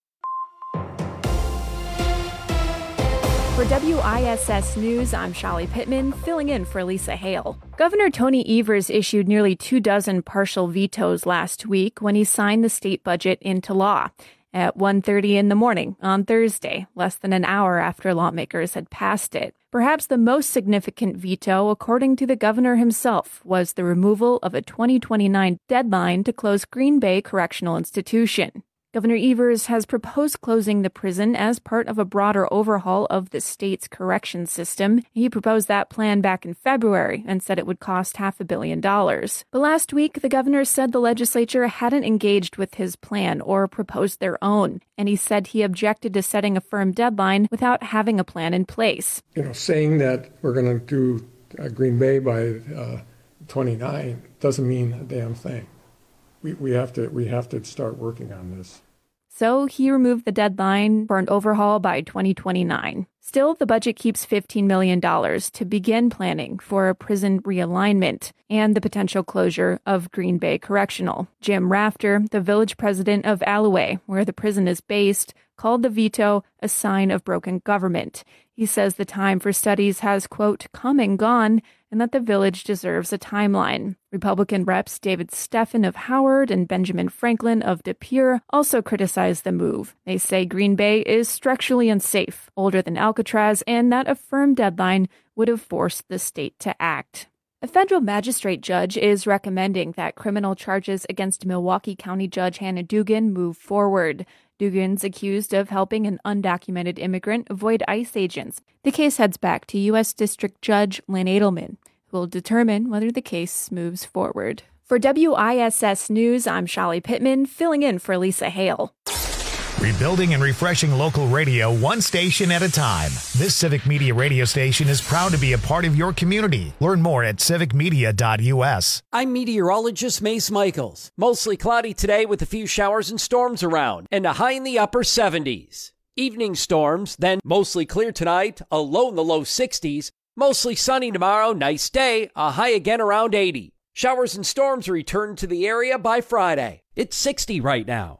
For W I S S News, I'm Shali Pittman, filling in for Lisa Hale. Governor Tony Evers issued nearly two dozen partial vetoes last week when he signed the state budget into law. At one thirty in the morning on Thursday, less than an hour after lawmakers had passed it. Perhaps the most significant veto, according to the governor himself, was the removal of a twenty twenty-nine deadline to close Green Bay Correctional Institution. Governor Evers has proposed closing the prison as part of a broader overhaul of the state's correction system. He proposed that plan back in February and said it would cost half a billion dollars. But last week, the governor said the legislature hadn't engaged with his plan or proposed their own, and he said he objected to setting a firm deadline without having a plan in place. You know, saying that we're going to do uh, Green Bay by uh, twenty-nine doesn't mean a damn thing. We we have to we have to start working on this. So he removed the deadline for an overhaul by twenty twenty-nine. Still, the budget keeps fifteen million dollars to begin planning for a prison realignment and the potential closure of Green Bay Correctional. Jim Rafter, the village president of Alloway, where the prison is based, called the veto a sign of broken government. He says the time for studies has, quote, come and gone, and that the village deserves a timeline. Republican reps David Steffen of Howard and Benjamin Franklin of De Pere also criticized the move. They say Green Bay is structurally unsafe, older than Alcatraz, and that a firm deadline would have forced the state to act. A federal magistrate judge is recommending that criminal charges against Milwaukee County Judge Hannah Dugan move forward. Dugan's accused of helping an undocumented immigrant avoid ICE agents. The case heads back to U S District Judge Lynn Edelman, who will determine whether the case moves forward. For W I S S News, I'm Shali Pittman, filling in for Lisa Hale. Rebuilding and refreshing local radio one station at a time. This Civic Media radio station is proud to be a part of your community. Learn more at civic media dot u s. I'm meteorologist Mace Michaels. Mostly cloudy today with a few showers and storms around and a high in the upper seventies. Evening storms, then mostly clear tonight, a low in the low sixties. Mostly sunny tomorrow, nice day, a high again around eighty. Showers and storms return to the area by Friday. It's sixty right now.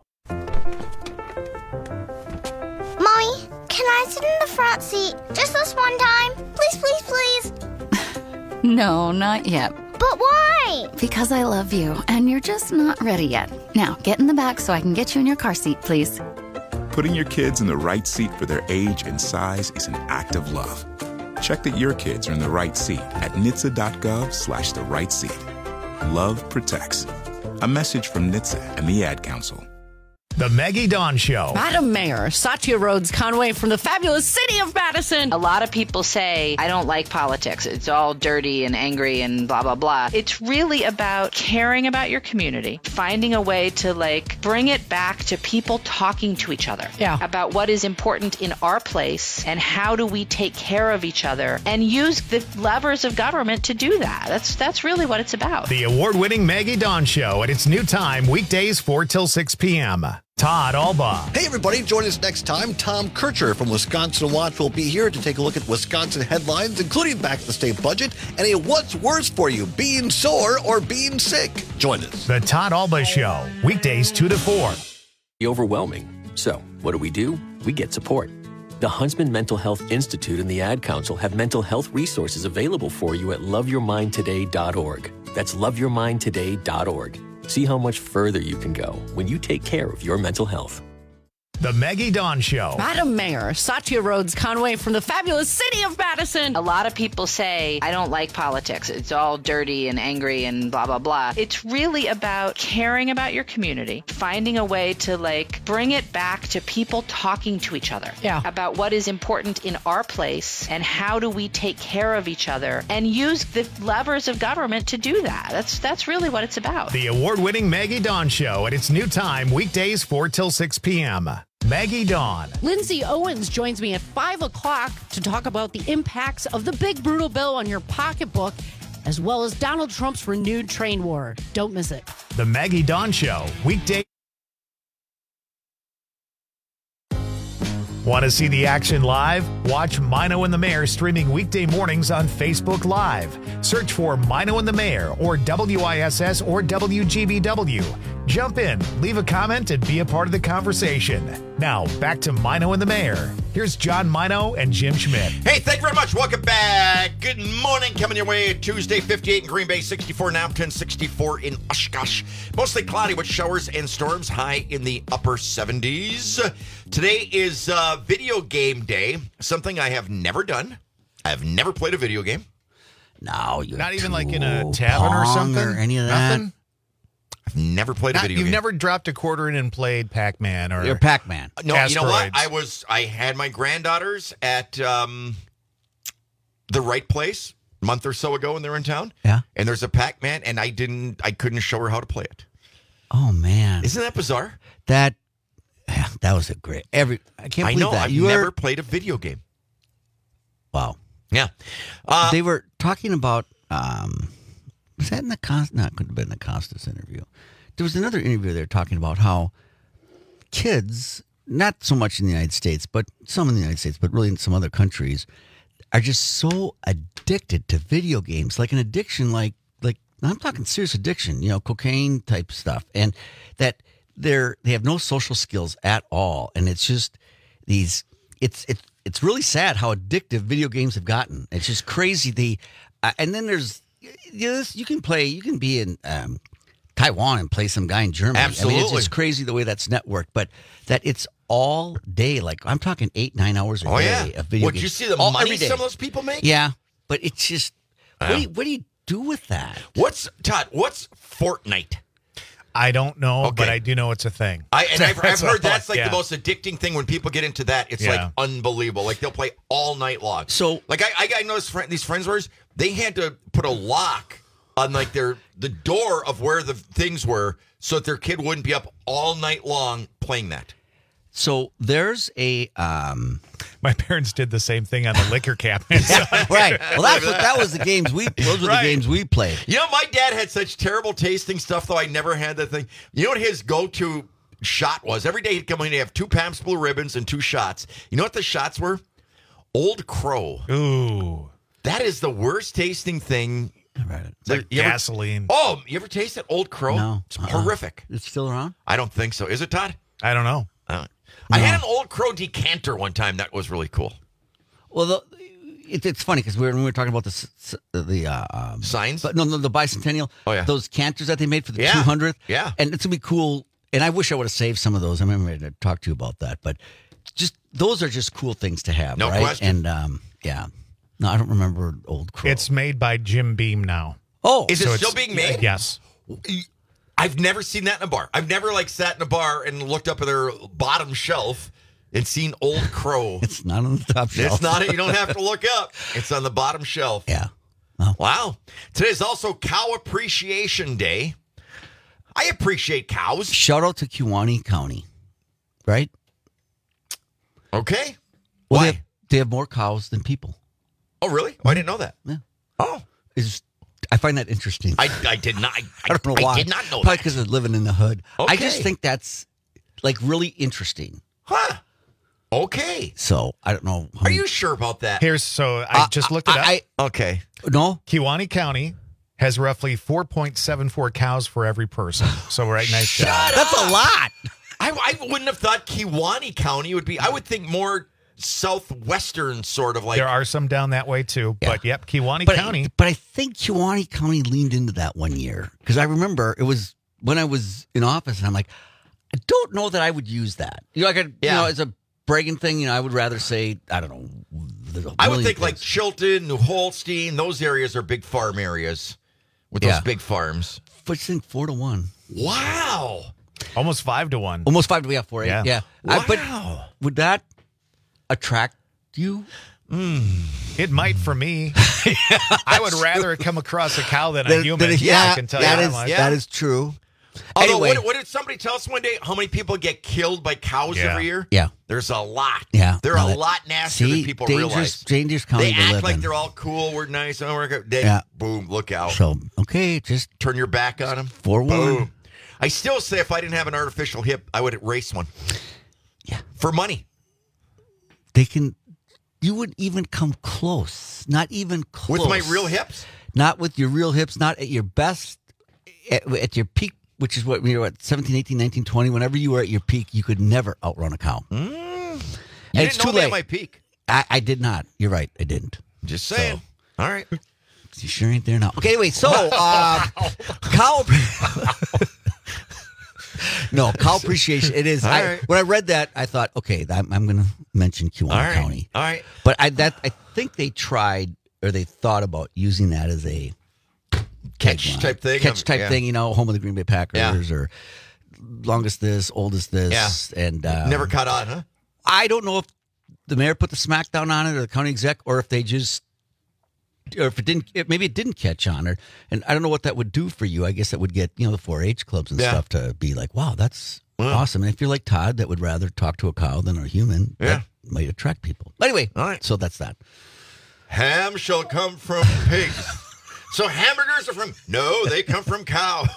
Mommy, can I sit in the front seat just this one time? Please, please, please. No, not yet. But why? Because I love you, and you're just not ready yet. Now, get in the back so I can get you in your car seat, please. Putting your kids in the right seat for their age and size is an act of love. Check that your kids are in the right seat at N H T S A dot gov slash the right seat. Love protects. A message from N H T S A and the Ad Council. The Maggie Dawn Show. Madam Mayor, Satya Rhodes Conway from the fabulous city of Madison. A lot of people say, I don't like politics. It's all dirty and angry and blah, blah, blah. It's really about caring about your community, finding a way to, like, bring it back to people talking to each other. Yeah. About what is important in our place and how do we take care of each other and use the levers of government to do that. That's, that's really what it's about. The award-winning Maggie Dawn Show at its new time, weekdays four till six p.m. Todd Alba. Hey, everybody. Join us next time. Tom Kircher from Wisconsin Watch will be here to take a look at Wisconsin headlines, including back to the state budget, and a what's worse for you, being sore or being sick. Join us. The Todd Alba Show, weekdays two to four. Overwhelming. So, what do we do? We get support. The Huntsman Mental Health Institute and the Ad Council have mental health resources available for you at love your mind today dot org. That's love your mind today dot org. See how much further you can go when you take care of your mental health. The Maggie Dawn Show. Madam Mayor, Satya Rhodes Conway from the fabulous city of Madison. A lot of people say, I don't like politics. It's all dirty and angry and blah, blah, blah. It's really about caring about your community, finding a way to like bring it back to people talking to each other yeah. about what is important in our place and how do we take care of each other and use the levers of government to do that. That's, that's really what it's about. The award-winning Maggie Dawn Show at its new time, weekdays four till six p.m. Maggie Dawn. Lindsay Owens joins me at five o'clock to talk about the impacts of the big brutal bill on your pocketbook, as well as Donald Trump's renewed trade war. Don't miss it. The Maggie Dawn Show, weekday. Want to see the action live? Watch Mino and the Mayor streaming weekday mornings on Facebook Live. Search for Mino and the Mayor or W I S S or W G B W. Jump in, leave a comment, and be a part of the conversation. Now, back to Mino and the Mayor. Here's John Mino and Jim Schmidt. Hey, thank you very much. Welcome back. Good morning. Coming your way Tuesday, fifty-eight in Green Bay, sixty-four now, ten sixty-four in Oshkosh. Mostly cloudy with showers and storms, high in the upper seventies. Today is uh, video game day, something I have never done. I have never played a video game. No, you're not even like in a tavern or something? Or any of that? Nothing? I've never played Not, a video you've game. You've never dropped a quarter in and played Pac-Man or... You're Pac-Man. No, Asteroids. You know what? I was. I had my granddaughters at um, the right place a month or so ago when they were in town. Yeah. And there's a Pac-Man, and I didn't. I couldn't show her how to play it. Oh man, isn't that bizarre? That yeah, that was a great. Every I can't I believe know. that I've you never were, played a video game. Wow. Yeah. Uh, they were talking about. Um, was that in the Cost? No, it couldn't have been the Costas interview. There was another interview they were talking about how kids, not so much in the United States, but some in the United States, but really in some other countries, are just so addicted to video games, like an addiction, like like I'm talking serious addiction, you know, cocaine type stuff, and that they're they have no social skills at all, and it's just these. It's it's it's really sad how addictive video games have gotten. It's just crazy. The uh, and then there's you, know, you can play, you can be in. Um, Taiwan and play some guy in Germany. Absolutely. I mean, it's just crazy the way that's networked, but that it's all day. Like I'm talking eight, nine hours a oh, day yeah. of video Would games. you see the all, money every day. some of those people make? Yeah, but it's just Uh, what, do you, what do you do with that? What's Todd? What's Fortnite? I don't know, Okay. but I do know it's a thing. I and I've, I've That's heard all. that's like Yeah. the most addicting thing when people get into that. It's Yeah. like unbelievable. Like they'll play all night long. So, like I, I, I know this friend, these friends of ours, they had to put a lock on like their the door of where the things were so that their kid wouldn't be up all night long playing that. So there's a um, my parents did the same thing on the liquor cabinet. right. Well, that's what that was the games we those were Right. the games we played. You know, my dad had such terrible tasting stuff, though I never had that thing. You know what his go-to shot was? Every day he'd come in, he'd have two Pabst Blue Ribbons and two shots. You know what the shots were? Old Crow. Ooh. That is the worst tasting thing. Right. It's like You ever- gasoline. oh, you ever tasted Old Crow? No. It's Uh-uh. horrific. It's still around? I don't think so. Is it, Todd? I don't know. Uh, I had an Old Crow decanter one time. That was really cool. Well, the, it, it's funny because we were, when we were talking about the s- s- the uh, um, Signs? but no, no, the bicentennial. Oh, yeah. Those canters that they made for the Yeah. two hundredth. Yeah. and it's gonna be cool. And I wish I would have saved some of those. I remember to talk to you about that, but just those are just cool things to have. No right? question. And um, yeah, no, I don't remember Old Crow. It's made by Jim Beam now. oh, Is So it still it's- being made? Yes. I've never seen that in a bar. I've never like sat in a bar and looked up at their bottom shelf and seen Old Crow. it's not on the top shelf. It's not. You don't have to look up. It's on the bottom shelf. Yeah. Wow. Today's also Cow Appreciation Day. I appreciate cows. Shout out to Kewaunee County, right? Okay. Well, Why? They have, they have more cows than people. Oh, really? Oh, I didn't know that. Yeah. Oh. Is I find that interesting. I, I did not. I, I don't know I why. did not know Probably that. because of living in the hood. I Okay. just think that's like really interesting. Huh. Okay. So I don't know. how Are many- you sure about that? Here's so I Uh, just looked it up. I, Okay. I no. Kewaunee County has roughly four point seven four cows for every person. So right, nice job. That's a lot. I, I wouldn't have thought Kewaunee County would be. I would think more southwestern, sort of like. There are some down that way too, Yeah. but yep, Kewaunee But, County. but I think Kewaunee County leaned into that one year because I remember it was when I was in office and I'm like, I don't know that I would use that. You know, like a, Yeah. you know, as a bragging thing, you know, I would rather say, I don't know. there's a I would million think like things. Chilton, New Holstein, those areas are big farm areas with those Yeah. big farms. But you think four to one. Wow. Almost five to one. Almost five to yeah, four, eight. Yeah. Yeah. Wow. I, but would that attract you? It might for me. I would rather come across a cow than a Then- human. then- yeah, yeah, I can tell that you is- that much. yeah. that is true. Although, Anyway. what, what did somebody tell us one day? How many people get killed by cows Yeah. every year? Yeah. There's a lot. Yeah. They're No, a that- lot nastier see, than people dangerous, realize. dangerous county They to act live like in. they're all cool. We're nice. Oh, we're good. Then, Yeah. boom, look out. So, okay, just Turn your back on them. four one. Boom. I still say if I didn't have an artificial hip, I would race one. Yeah. For money. They can, you wouldn't even come close. Not even close. With my real hips? Not with your real hips, not at your best, at, at your peak, which is what, when you were at seventeen, eighteen, nineteen, twenty, whenever you were at your peak, you could never outrun a cow. Mm. You And didn't it's know too me late. at my peak. I, I did not. You're right. I didn't. Just saying. All right. You sure ain't there now. Okay, anyway, so uh, cow. No, cow appreciation. It is. All I, right. When I read that, I thought, okay, I'm, I'm going to mention Kiwanis All right. County. All right. But I that I think they tried or they thought about using that as a Catch tagline. type thing. catch type Yeah. thing. You know, home of the Green Bay Packers or longest this, oldest this, and uh, Never caught on, huh? I don't know if the mayor put the smackdown on it or the county exec, or if they just, or if it didn't, it, maybe it didn't catch on, or and I don't know what that would do for you. I guess that would get you know the four H clubs and Yeah. stuff to be like, wow, that's Wow. awesome. And if you're like Todd, that would rather talk to a cow than a human, Yeah. that might attract people. But anyway, All right. so that's that. Ham shall come from pigs. So hamburgers are from, no, they come from cows.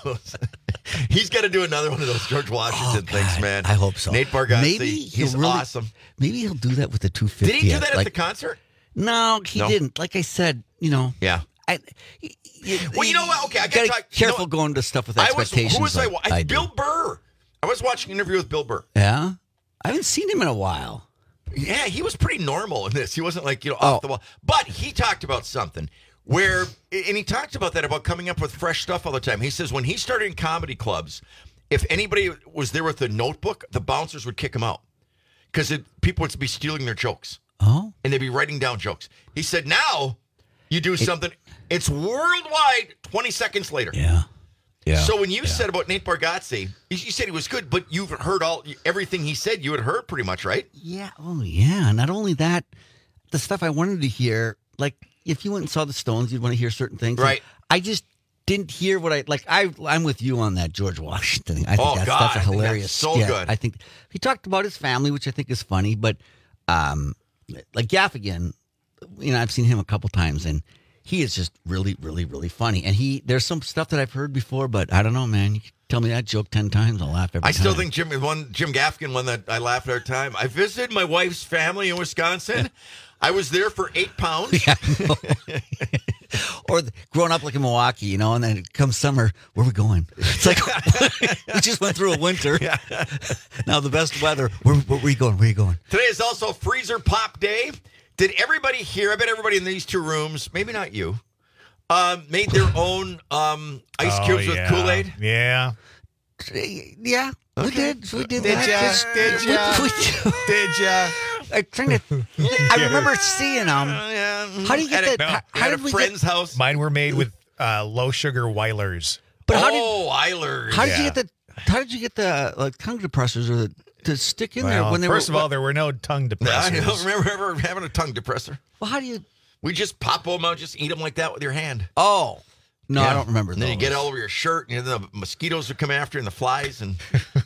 He's got to do another one of those George Washington Oh, things, God, man. I hope so. Nate Bargatze, Maybe he's he'll really- awesome. Maybe he'll do that with the two fifty. Did he do that at like, the concert? No, he No. didn't. Like I said, you know, Yeah. I, Well, you know what? Okay, I gotta got to be careful going to stuff with I was, expectations. who was I? like wa- I do. Bill Burr. I was watching an interview with Bill Burr. Yeah, I haven't seen him in a while. Yeah, he was pretty normal in this. He wasn't like, you know, Oh. off the wall. But he talked about something where, and he talked about that, about coming up with fresh stuff all the time. He says when he started in comedy clubs, if anybody was there with a notebook, the bouncers would kick him out because people would be stealing their jokes. Oh. And they'd be writing down jokes. He said, now you do something, it's worldwide twenty seconds later. Yeah. Yeah. So when you said about Nate Bargatze, you you said he was good, but you've heard all everything he said. You had heard pretty much, right? Yeah. Oh, yeah. Not only that, the stuff I wanted to hear, like if you went and saw the Stones, you'd want to hear certain things. Right. I just didn't hear what I like. I I'm with you on that George Washington thing. I think Oh, that's, God, that's a I think that's hilarious. so yeah, good. I think he talked about his family, which I think is funny, but um, like Gaffigan, you know, I've seen him a couple times, and he is just really, really, really funny. And he there's some stuff that I've heard before, but I don't know, man. You can tell me that joke ten times, I'll laugh every I time. still think Jim one Jim Gaffigan one that I laughed every time. I visited my wife's family in Wisconsin. I was there for eight pounds. Yeah, I know. Or the, growing up like in Milwaukee, you know, and then it comes summer, where are we going? It's like we just went through a winter. Yeah. Now the best weather. Where, where, where are you going? Where are you going? Today is also Freezer Pop Day. Did everybody here? I bet everybody in these two rooms, maybe not you, um, made their own um, ice Oh, cubes yeah. with Kool-Aid. Yeah. Yeah, we Okay. did. We did, Did that. ya? Just- Did we- ya? we- Did ya? I'm trying to. I remember seeing them. Yeah. How do you get At a- that? How, how at did a we friend's get? house? Mine were made with uh, low sugar Weilers. But how did? oh, Eilers. How did you Yeah. get the? How did you get the like tongue depressors or the, to stick in Well, there when they first were? of all, there were no tongue I depressors. don't remember ever having a tongue depressor. well, how do you? We just pop them out, just eat them like that with your hand. Oh, no, Yeah. I don't remember. And then you those. get all over your shirt, and the mosquitoes would come after, and the flies, and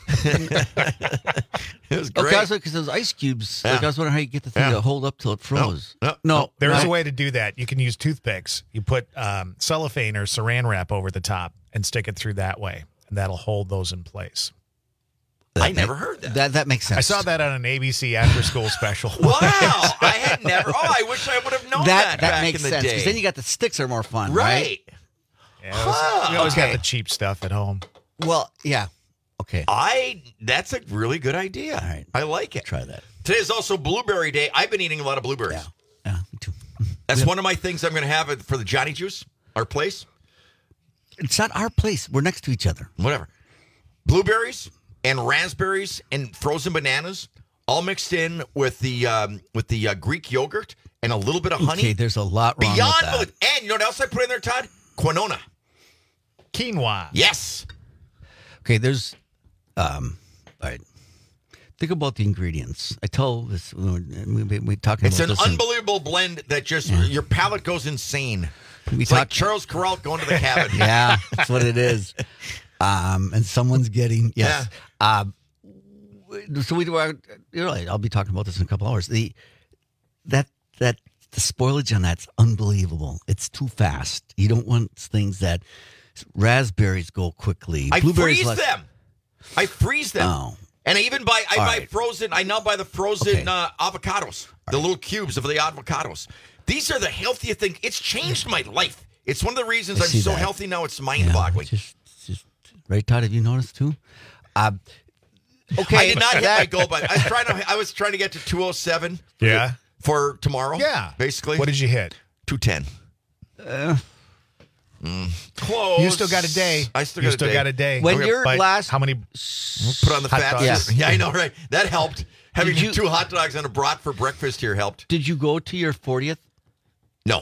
it was great. Okay, because those ice cubes. Yeah. Like I was wondering how you get the thing Yeah. to hold up till it froze. No, no, There's no. a way to do that. You can use toothpicks. You put um, cellophane or saran wrap over the top and stick it through that way, and that'll hold those in place. I never heard that. That that makes sense. I saw that on an A B C after-school special. Wow, I had never. Oh, I wish I would have known that, That that back makes in the sense because day. then you got the sticks are more fun, right? right. Yeah, it was- Huh, we always okay. got the cheap stuff at home. Well, yeah. Okay, I. That's a really good idea. All right. I like it. try that. Today is also Blueberry Day. I've been eating a lot of blueberries. Yeah, yeah, me too. That's one of my things I'm going to have for the Johnny Juice, our place. It's not our place. We're next to each other. Whatever. Blueberries, and raspberries and frozen bananas, all mixed in with the um, with the uh, Greek yogurt and a little bit of honey. Okay, there's a lot wrong Beyond with that. belief. And you know what else I put in there, Todd? Quinona. Quinoa. Yes. Okay, there's, um, all right. Think about the ingredients. I tell this, we, we, we talking It's about an this in- unbelievable blend that just, Yeah. your palate goes insane. We It's talk- like Charles Corral going to the cabin. Yeah, that's what it is. Um, and someone's getting, yes. Um, so we do, our- you're right, I'll be talking about this in a couple hours. The, that, that, the spoilage on that's unbelievable. It's too fast. You don't want things that, raspberries go quickly. I Blueberries freeze less- them. I freeze them. Oh. And I even buy, I All buy right. frozen, I now buy the frozen Okay. uh, avocados, the little cubes of the avocados. These are the healthiest thing. It's changed my life. It's one of the reasons I I'm see so that. healthy now. It's mind-boggling. Just, just, right, Todd? Have you noticed too? Uh, okay, I did not hit that- my goal, but I was trying to. I was trying to get to two oh seven. Yeah. For tomorrow. Yeah. Basically. What did you hit? two ten. Uh, Mm. Close. You still got a day. I still you got still a day. got a day. When Okay, your but last- how many? Put on the hot fat. dogs? Yes. Yeah, I know, right? That helped. Having Did you- two hot dogs and a brat for breakfast here helped. Did you go to your fortieth? No.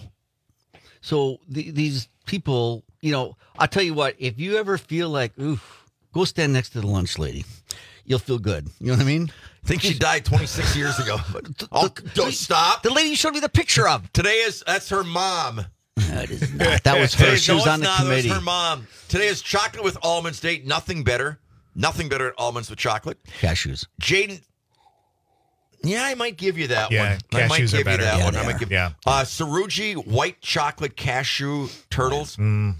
So the, these people, you know, I'll tell you what, if you ever feel like, oof, go stand next to the lunch lady. You'll feel good. You know what I mean? I think she died twenty-six years ago. Oh, don't stop. The lady you showed me the picture of. Today is, that's her mom. No, it is not. That was her. Today- She no, was it's on the not. committee. That was her mom. Today is chocolate with almonds day. Nothing better. Nothing better than almonds with chocolate. Cashews. Jaden. Yeah, I might give you that Yeah, one. I might cashews are give better. you that Yeah, one. they I might are. give, Yeah. Uh, Saruji white chocolate cashew turtles. Mm.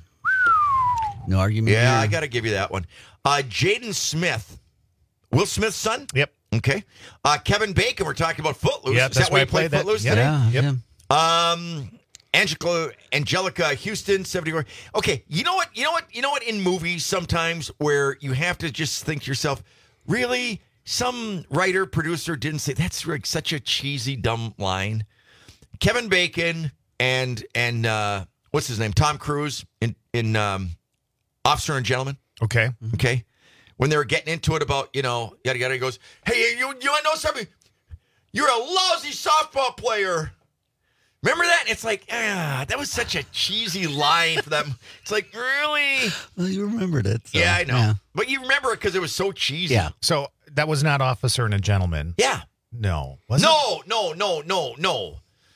No argument. Yeah, here. I got to give you that one. Uh, Jaden Smith, Will Smith's son. Yep. Okay. Uh, Kevin Bacon. We're talking about Footloose. Yep, Is that's that why why I you played played that. Footloose Yep. today? Yeah, Yep. yeah. Um, Angelica, Angelica Houston, seventy-four. Okay, you know what? You know what? You know what? In movies, sometimes where you have to just think to yourself, really, some writer, producer didn't say that's like such a cheesy, dumb line. Kevin Bacon and and uh, what's his name? Tom Cruise in in um, Officer and Gentleman. Okay. Okay, when they were getting into it about you know yada yada, he goes, "Hey, you you want to know something? You're a lousy softball player." Remember that? It's like, ah, that was such a cheesy line for them. It's like, really? Well, you remembered it. so, yeah, I know. yeah. But you remember it because it was so cheesy. Yeah. So that was not Officer and a Gentleman. Yeah. No. Was it? No, no, no, no, no.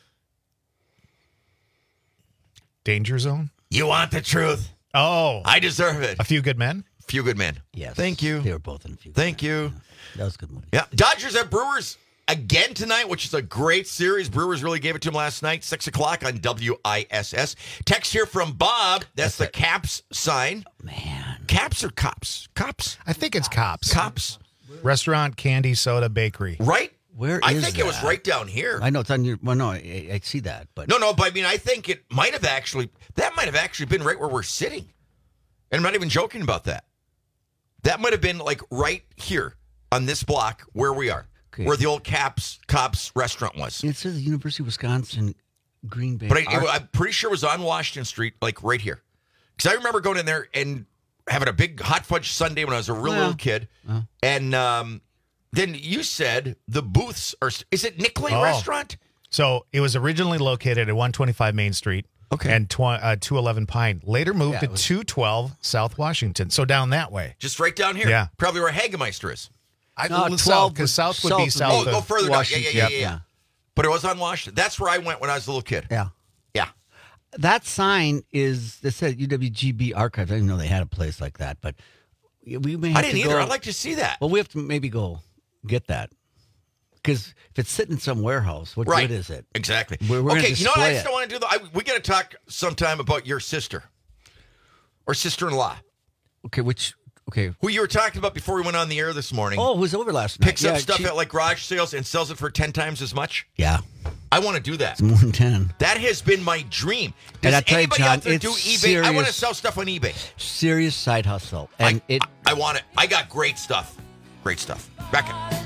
Danger Zone? You want the truth? Oh. I deserve it. A Few Good Men? Few Good Men. Yes. Thank you. They were both in a few. Thank you. That was a good movie. Yeah. Dodgers at Brewers again tonight, which is a great series. Brewers really gave it to them last night, six o'clock on W I S S. Text here from Bob. That's, That's the it. Caps sign. Man. Caps or Cops? Cops? I think it's Cops. Cops. Restaurant, candy, soda, bakery. Right? Where I is think that? it was right down here. I know it's on your. Well, no, I, I see that, but No, no, but I mean, I think it might have actually, that might have actually been right where we're sitting. And I'm not even joking about that. That might have been like right here on this block where we are, Okay. where the old Caps Cops restaurant was. it says University of Wisconsin, Green Bay. But I, Art- I'm pretty sure it was on Washington Street, like right here. Because I remember going in there and having a big hot fudge sundae when I was a real Well, little kid. well. And um, then you said the booths are, is it Nicolay Oh. Restaurant? So it was originally located at one twenty-five Main Street. Okay. And tw- uh, two eleven Pine. Later moved Yeah, to it was- two twelve South Washington. So down that way. Just right down here. Yeah. Probably where Hagemeister is. I No, south, twelve because south would south be of- south Oh, of go further down. Yeah, yeah, yeah, Washington. yeah, yeah. Yeah. But it was on Washington. That's where I went when I was a little kid. yeah. Yeah. That sign is, they said U W G B Archives. I didn't know they had a place like that, but we may have I didn't to either. go- I'd like to see that. Well, we have to maybe go get that. Because if it's sitting in some warehouse, what Right. good is it? Exactly. We're, we're okay, gonna you know what I display still it. want to do? Though? I, we got to talk sometime about your sister or sister-in-law, Okay, which, okay. who you were talking about before we went on the air this morning. Oh, it was over last night. Picks Yeah, up stuff she- at like garage sales and sells it for ten times as much. Yeah, I want to do that. it's more than ten. That has been my dream. Does And I tell you, anybody John, out there do it's eBay? I want to serious. sell stuff on eBay. Serious side hustle. And I, it. I, I want it. I got great stuff. Great stuff. Back in.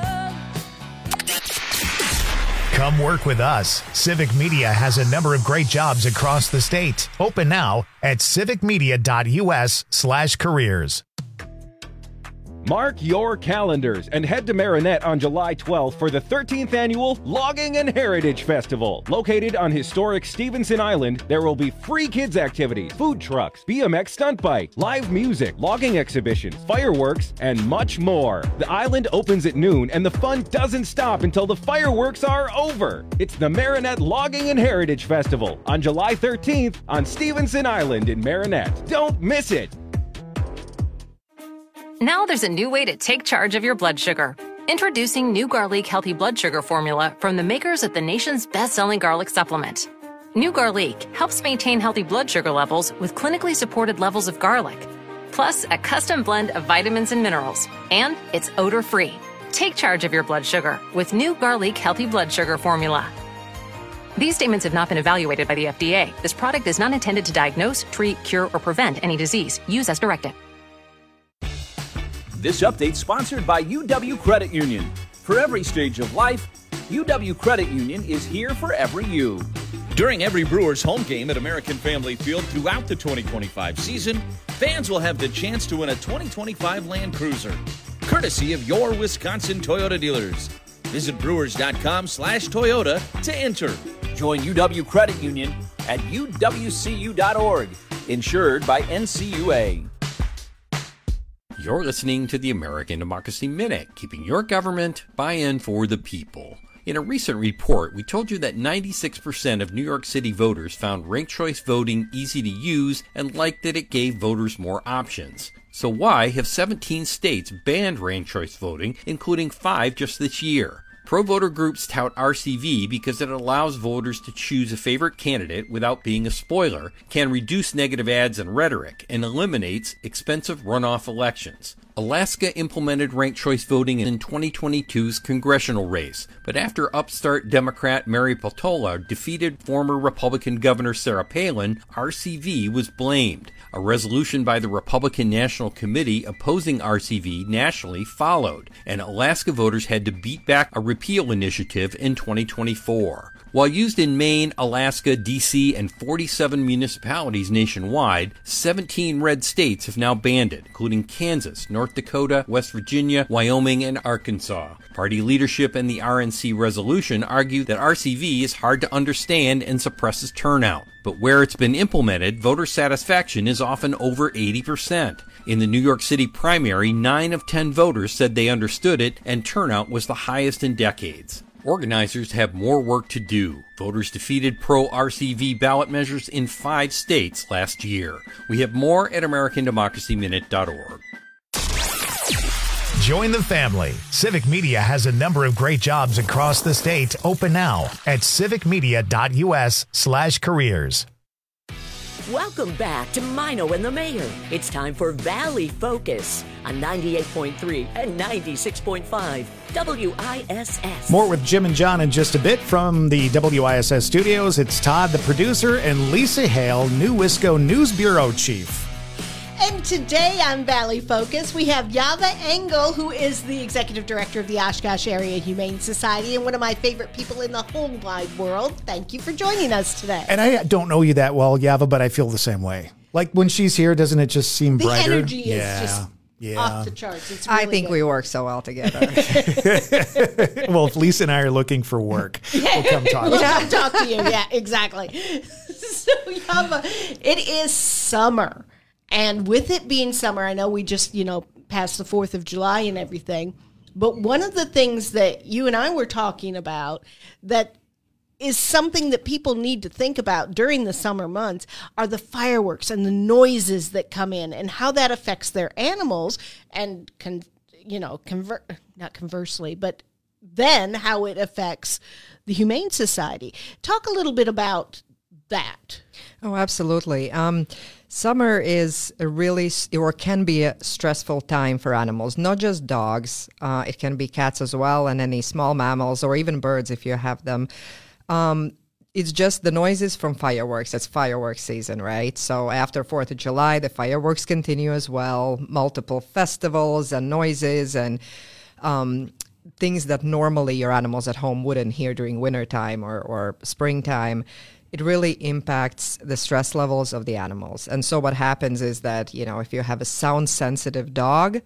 Come work with us. Civic Media has a number of great jobs across the state. Open now at civicmedia.us slash careers. Mark your calendars and head to Marinette on July twelfth for the thirteenth annual Logging and Heritage Festival. Located on historic Stevenson Island, there will be free kids activities, food trucks, B M X stunt bike, live music, logging exhibitions, fireworks, and much more. The island opens at noon and the fun doesn't stop until the fireworks are over. It's the Marinette Logging and Heritage Festival on July thirteenth on Stevenson Island in Marinette. Don't miss it. Now there's a new way to take charge of your blood sugar. Introducing New Garlic Healthy Blood Sugar Formula from the makers of the nation's best-selling garlic supplement. New Garlic helps maintain healthy blood sugar levels with clinically supported levels of garlic, plus a custom blend of vitamins and minerals, and it's odor-free. Take charge of your blood sugar with New Garlic Healthy Blood Sugar Formula. These statements have not been evaluated by the F D A. This product is not intended to diagnose, treat, cure, or prevent any disease. Use as directed. This update sponsored by U W Credit Union. For every stage of life, U W Credit Union is here for every you. During every Brewers home game at American Family Field throughout the twenty twenty-five season, fans will have the chance to win a twenty twenty-five Land Cruiser, courtesy of your Wisconsin Toyota dealers. Visit brewers.com slash Toyota to enter. Join U W Credit Union at U W C U dot org, insured by N C U A. You're listening to the American Democracy Minute, keeping your government buy-in for the people. In a recent report, we told you that ninety-six percent of New York City voters found ranked choice voting easy to use and liked that it gave voters more options. So why have seventeen states banned ranked choice voting, including five just this year? Pro-voter groups tout R C V because it allows voters to choose a favorite candidate without being a spoiler, can reduce negative ads and rhetoric, and eliminates expensive runoff elections. Alaska implemented ranked choice voting in twenty twenty-two's congressional race, but after upstart Democrat Mary Peltola defeated former Republican Governor Sarah Palin, R C V was blamed. A resolution by the Republican National Committee opposing R C V nationally followed, and Alaska voters had to beat back a repeal initiative in twenty twenty-four. While used in Maine, Alaska, D C, and forty-seven municipalities nationwide, seventeen red states have now banned it, including Kansas, North Dakota, West Virginia, Wyoming, and Arkansas. Party leadership and the R N C resolution argue that R C V is hard to understand and suppresses turnout. But where it's been implemented, voter satisfaction is often over eighty percent. In the New York City primary, nine of ten voters said they understood it, and turnout was the highest in decades. Organizers have more work to do. Voters defeated pro-R C V ballot measures in five states last year. We have more at American Democracy Minute dot org. Join the family. Civic Media has a number of great jobs across the state open now at civicmedia.us slash careers. Welcome back to Mino and the Mayor. It's time for Valley Focus on ninety-eight point three and ninety-six point five W I S S. More with Jim and John in just a bit from the W I S S studios. It's Todd, the producer, and Lisa Hale, New Wisco News Bureau Chief. And today on Valley Focus, we have Yava Engel, who is the executive director of the Oshkosh Area Humane Society and one of my favorite people in the whole wide world. Thank you for joining us today. And I don't know you that well, Yava, but I feel the same way. Like when she's here, doesn't it just seem the brighter? The energy is yeah. just yeah. off the charts. It's really I think good. we work so well together. Well, if Lisa and I are looking for work, we'll come talk. We'll come talk to you. Yeah, exactly. So, Yava, it is summer. And with it being summer, I know we just, you know, passed the fourth of July and everything. But one of the things that you and I were talking about that is something that people need to think about during the summer months are the fireworks and the noises that come in and how that affects their animals and, con- you know, convert not conversely, but then how it affects the Humane Society. Talk a little bit about that. Oh, absolutely. Um, summer is a really, or can be a stressful time for animals, not just dogs. Uh, it can be cats as well, and any small mammals, or even birds if you have them. Um, it's just the noises from fireworks. It's fireworks season, right? So after fourth of July, the fireworks continue as well. Multiple festivals and noises and um, things that normally your animals at home wouldn't hear during wintertime or, or springtime. It really impacts the stress levels of the animals. And so what happens is that, you know, if you have a sound-sensitive dog,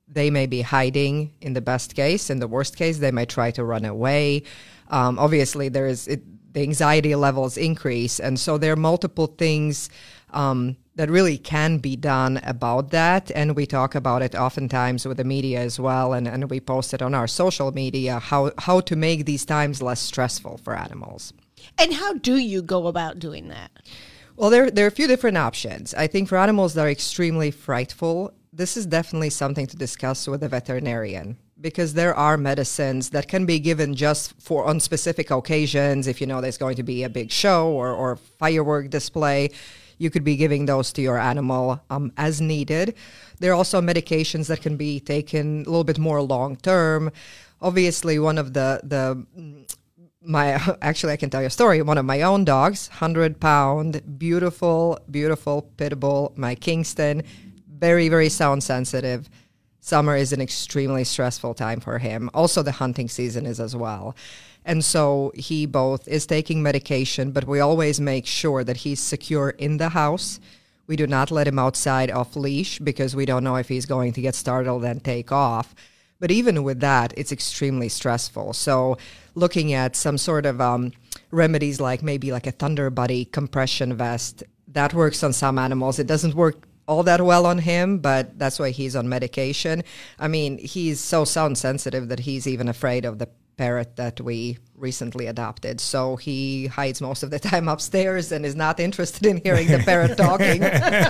they may be hiding in the best case. In the worst case, they may try to run away. Um, obviously, there is it, the anxiety levels increase. And so there are multiple things um, that really can be done about that. And we talk about it oftentimes with the media as well. And, and we post it on our social media, how, how to make these times less stressful for animals. And how do you go about doing that? Well, there, there are a few different options. I think for animals that are extremely frightful, this is definitely something to discuss with a veterinarian, because there are medicines that can be given just for on specific occasions. If you know there's going to be a big show or, or firework display, you could be giving those to your animal um, as needed. There are also medications that can be taken a little bit more long term. Obviously, one of the the my actually I can tell you a story. One of my own dogs, hundred pound, beautiful, beautiful pit bull, my Kingston, very very sound sensitive. Summer is an extremely stressful time for him. Also, the hunting season is as well. And so he both is taking medication, but we always make sure that he's secure in the house. We do not let him outside off leash because we don't know if he's going to get startled and take off. But even with that, it's extremely stressful. So looking at some sort of um, remedies like maybe like a Thunder Buddy compression vest, that works on some animals. It doesn't work all that well on him, but that's why he's on medication. I mean, he's so sound sensitive that he's even afraid of the parrot that we recently adopted. So he hides most of the time upstairs and is not interested in hearing the parrot talking.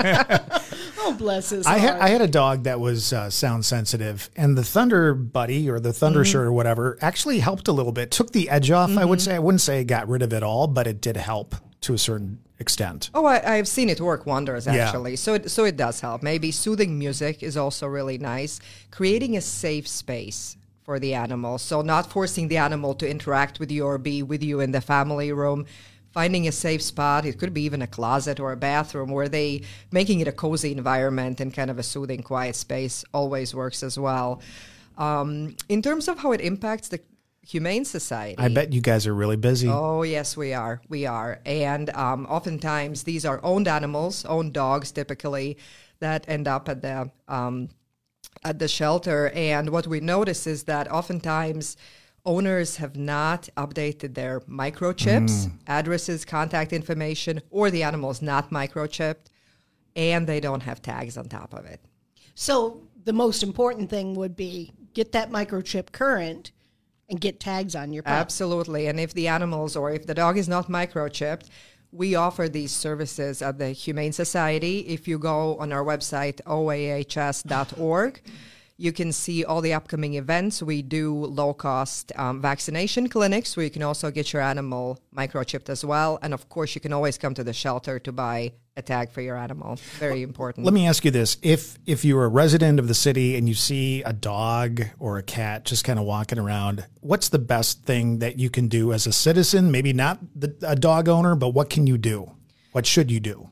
Oh, bless his I heart. had, I had a dog that was uh, sound sensitive, and the Thunder Buddy or the Thunder Mhm. Shirt or whatever actually helped a little bit. Took the edge off, I would Mhm. say. I wouldn't say it got rid of it all, but it did help to a certain extent. Oh, I, I've seen it work wonders, Yeah. actually. So, it, so it does help. Maybe soothing music is also really nice. Creating a safe space for the animal. So not forcing the animal to interact with you or be with you in the family room. Finding a safe spot. It could be even a closet or a bathroom where they, making it a cozy environment and kind of a soothing, quiet space always works as well. Um, in terms of how it impacts the Humane Society. I bet you guys are really busy. Oh, yes, we are. We are. And um, oftentimes these are owned animals, owned dogs typically, that end up at the um, at the shelter. And what we notice is that oftentimes owners have not updated their microchips, Mm. addresses, contact information, or the animal's not microchipped, and they don't have tags on top of it. So the most important thing would be get that microchip current and get tags on your pup. Absolutely. And if the animals or if the dog is not microchipped, we offer these services at the Humane Society. If you go on our website, O A H S dot org, you can see all the upcoming events. We do low-cost um, vaccination clinics where you can also get your animal microchipped as well. And, of course, you can always come to the shelter to buy a tag for your animal. Very important. Let me ask you this. If if you're a resident of the city and you see a dog or a cat just kind of walking around, what's the best thing that you can do as a citizen? Maybe not the, a dog owner, but what can you do? What should you do?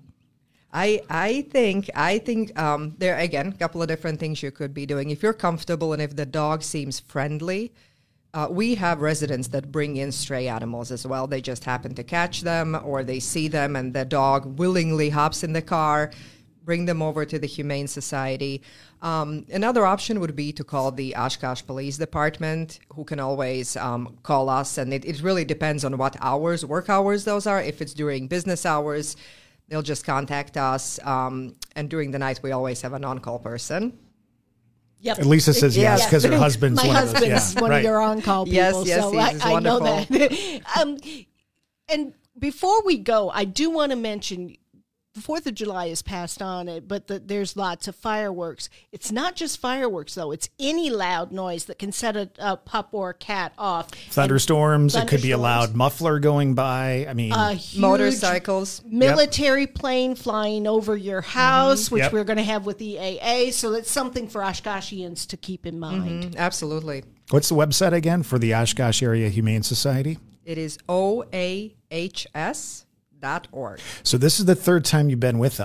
I I think I think um, there again a couple of different things you could be doing if you're comfortable and if the dog seems friendly. Uh, we have residents that bring in stray animals as well. They just happen to catch them or they see them and the dog willingly hops in the car, bring them over to the Humane Society. Um, another option would be to call the Oshkosh Police Department, who can always um, call us. And it, it really depends on what hours, work hours those are. If it's during business hours, they'll just contact us. Um, and during the night, we always have an on-call person. Yep. Lisa says yes because her husband's My one husband's of those. Yeah, one right. of your on-call people, Yes, yes, so he's- I, he's I know wonderful. that. um, and before we go, I do want to mention the Fourth of July is passed on it, but the, there's lots of fireworks. It's not just fireworks, though. It's any loud noise that can set a, a pup or a cat off. Thunderstorms. And It could be a loud muffler going by. I mean, a huge Motorcycles. military plane flying over your house, Mhm. which Yep. we're going to have with the E A A. So that's something for Oshkoshians to keep in mind. Mhm, absolutely. what's the website again for the Oshkosh Area Humane Society? It is O A H S dot org. So this is the third time you've been with us.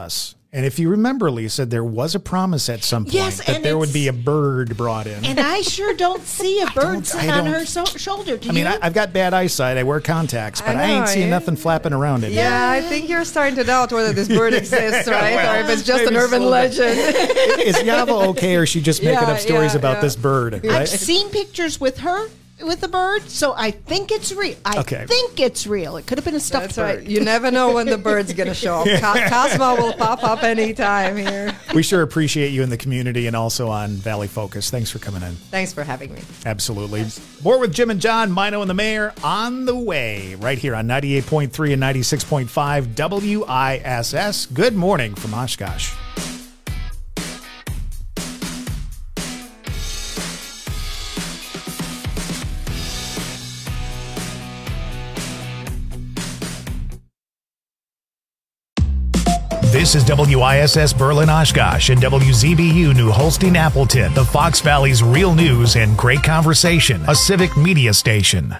And if you remember, Lisa, there was a promise at some point Yes, that and there would it's- be a bird brought in. And I sure don't see a bird sitting I on don't- her so- shoulder. Do I mean, you? I, I've got bad eyesight. I wear contacts, but I, I ain't know, seeing yeah. nothing flapping around it. Yeah, I think you're starting to doubt whether this bird exists, right? Well, or if it's just an maybe urban so. legend. Is Yava okay, or is she just making Yeah, up stories yeah, about yeah. this bird? I've Right? seen pictures with her, with the bird, so I think it's real. I Okay. think it's real. It could have been a stuffed That's bird. right. You never know when the bird's going to show up. Co- Cosmo will pop up anytime here. We sure appreciate you in the community and also on Valley Focus. Thanks for coming in. Thanks for having me. Absolutely. More with Jim and John, Mino and the Mayor on the way right here on ninety-eight point three and ninety-six point five W I S S. Good morning from Oshkosh. This is W I S S Berlin Oshkosh and W Z B U New Holstein Appleton, the Fox Valley's real news and great conversation, a civic media station.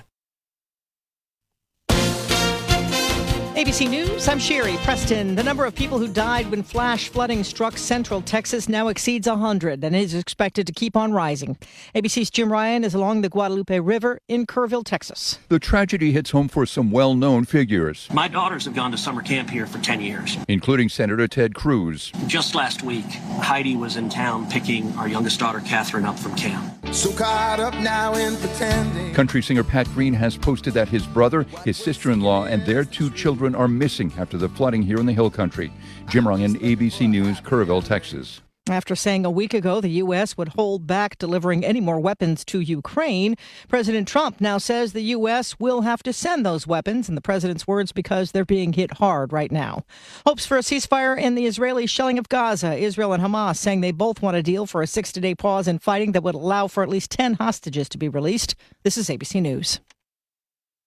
A B C News, I'm Sherry Preston. The number of people who died when flash flooding struck central Texas now exceeds one hundred and is expected to keep on rising. A B C's Jim Ryan is along the Guadalupe River in Kerrville, Texas. The tragedy hits home for some well-known figures, My daughters have gone to summer camp here for ten years. including Senator Ted Cruz. Just last week, Heidi was in town picking our youngest daughter, Catherine, up from camp. So caught up now in pretending. Country singer Pat Green has posted that his brother, his sister-in-law, and their two children are missing after the flooding here in the Hill Country. Jim Ryan, A B C News, Kerrville, Texas. After saying a week ago the U S would hold back delivering any more weapons to Ukraine, President Trump now says the U S will have to send those weapons, in the president's words, because they're being hit hard right now. Hopes for a ceasefire in the Israeli shelling of Gaza. Israel and Hamas saying they both want a deal for a sixty-day pause in fighting that would allow for at least ten hostages to be released. This is A B C News.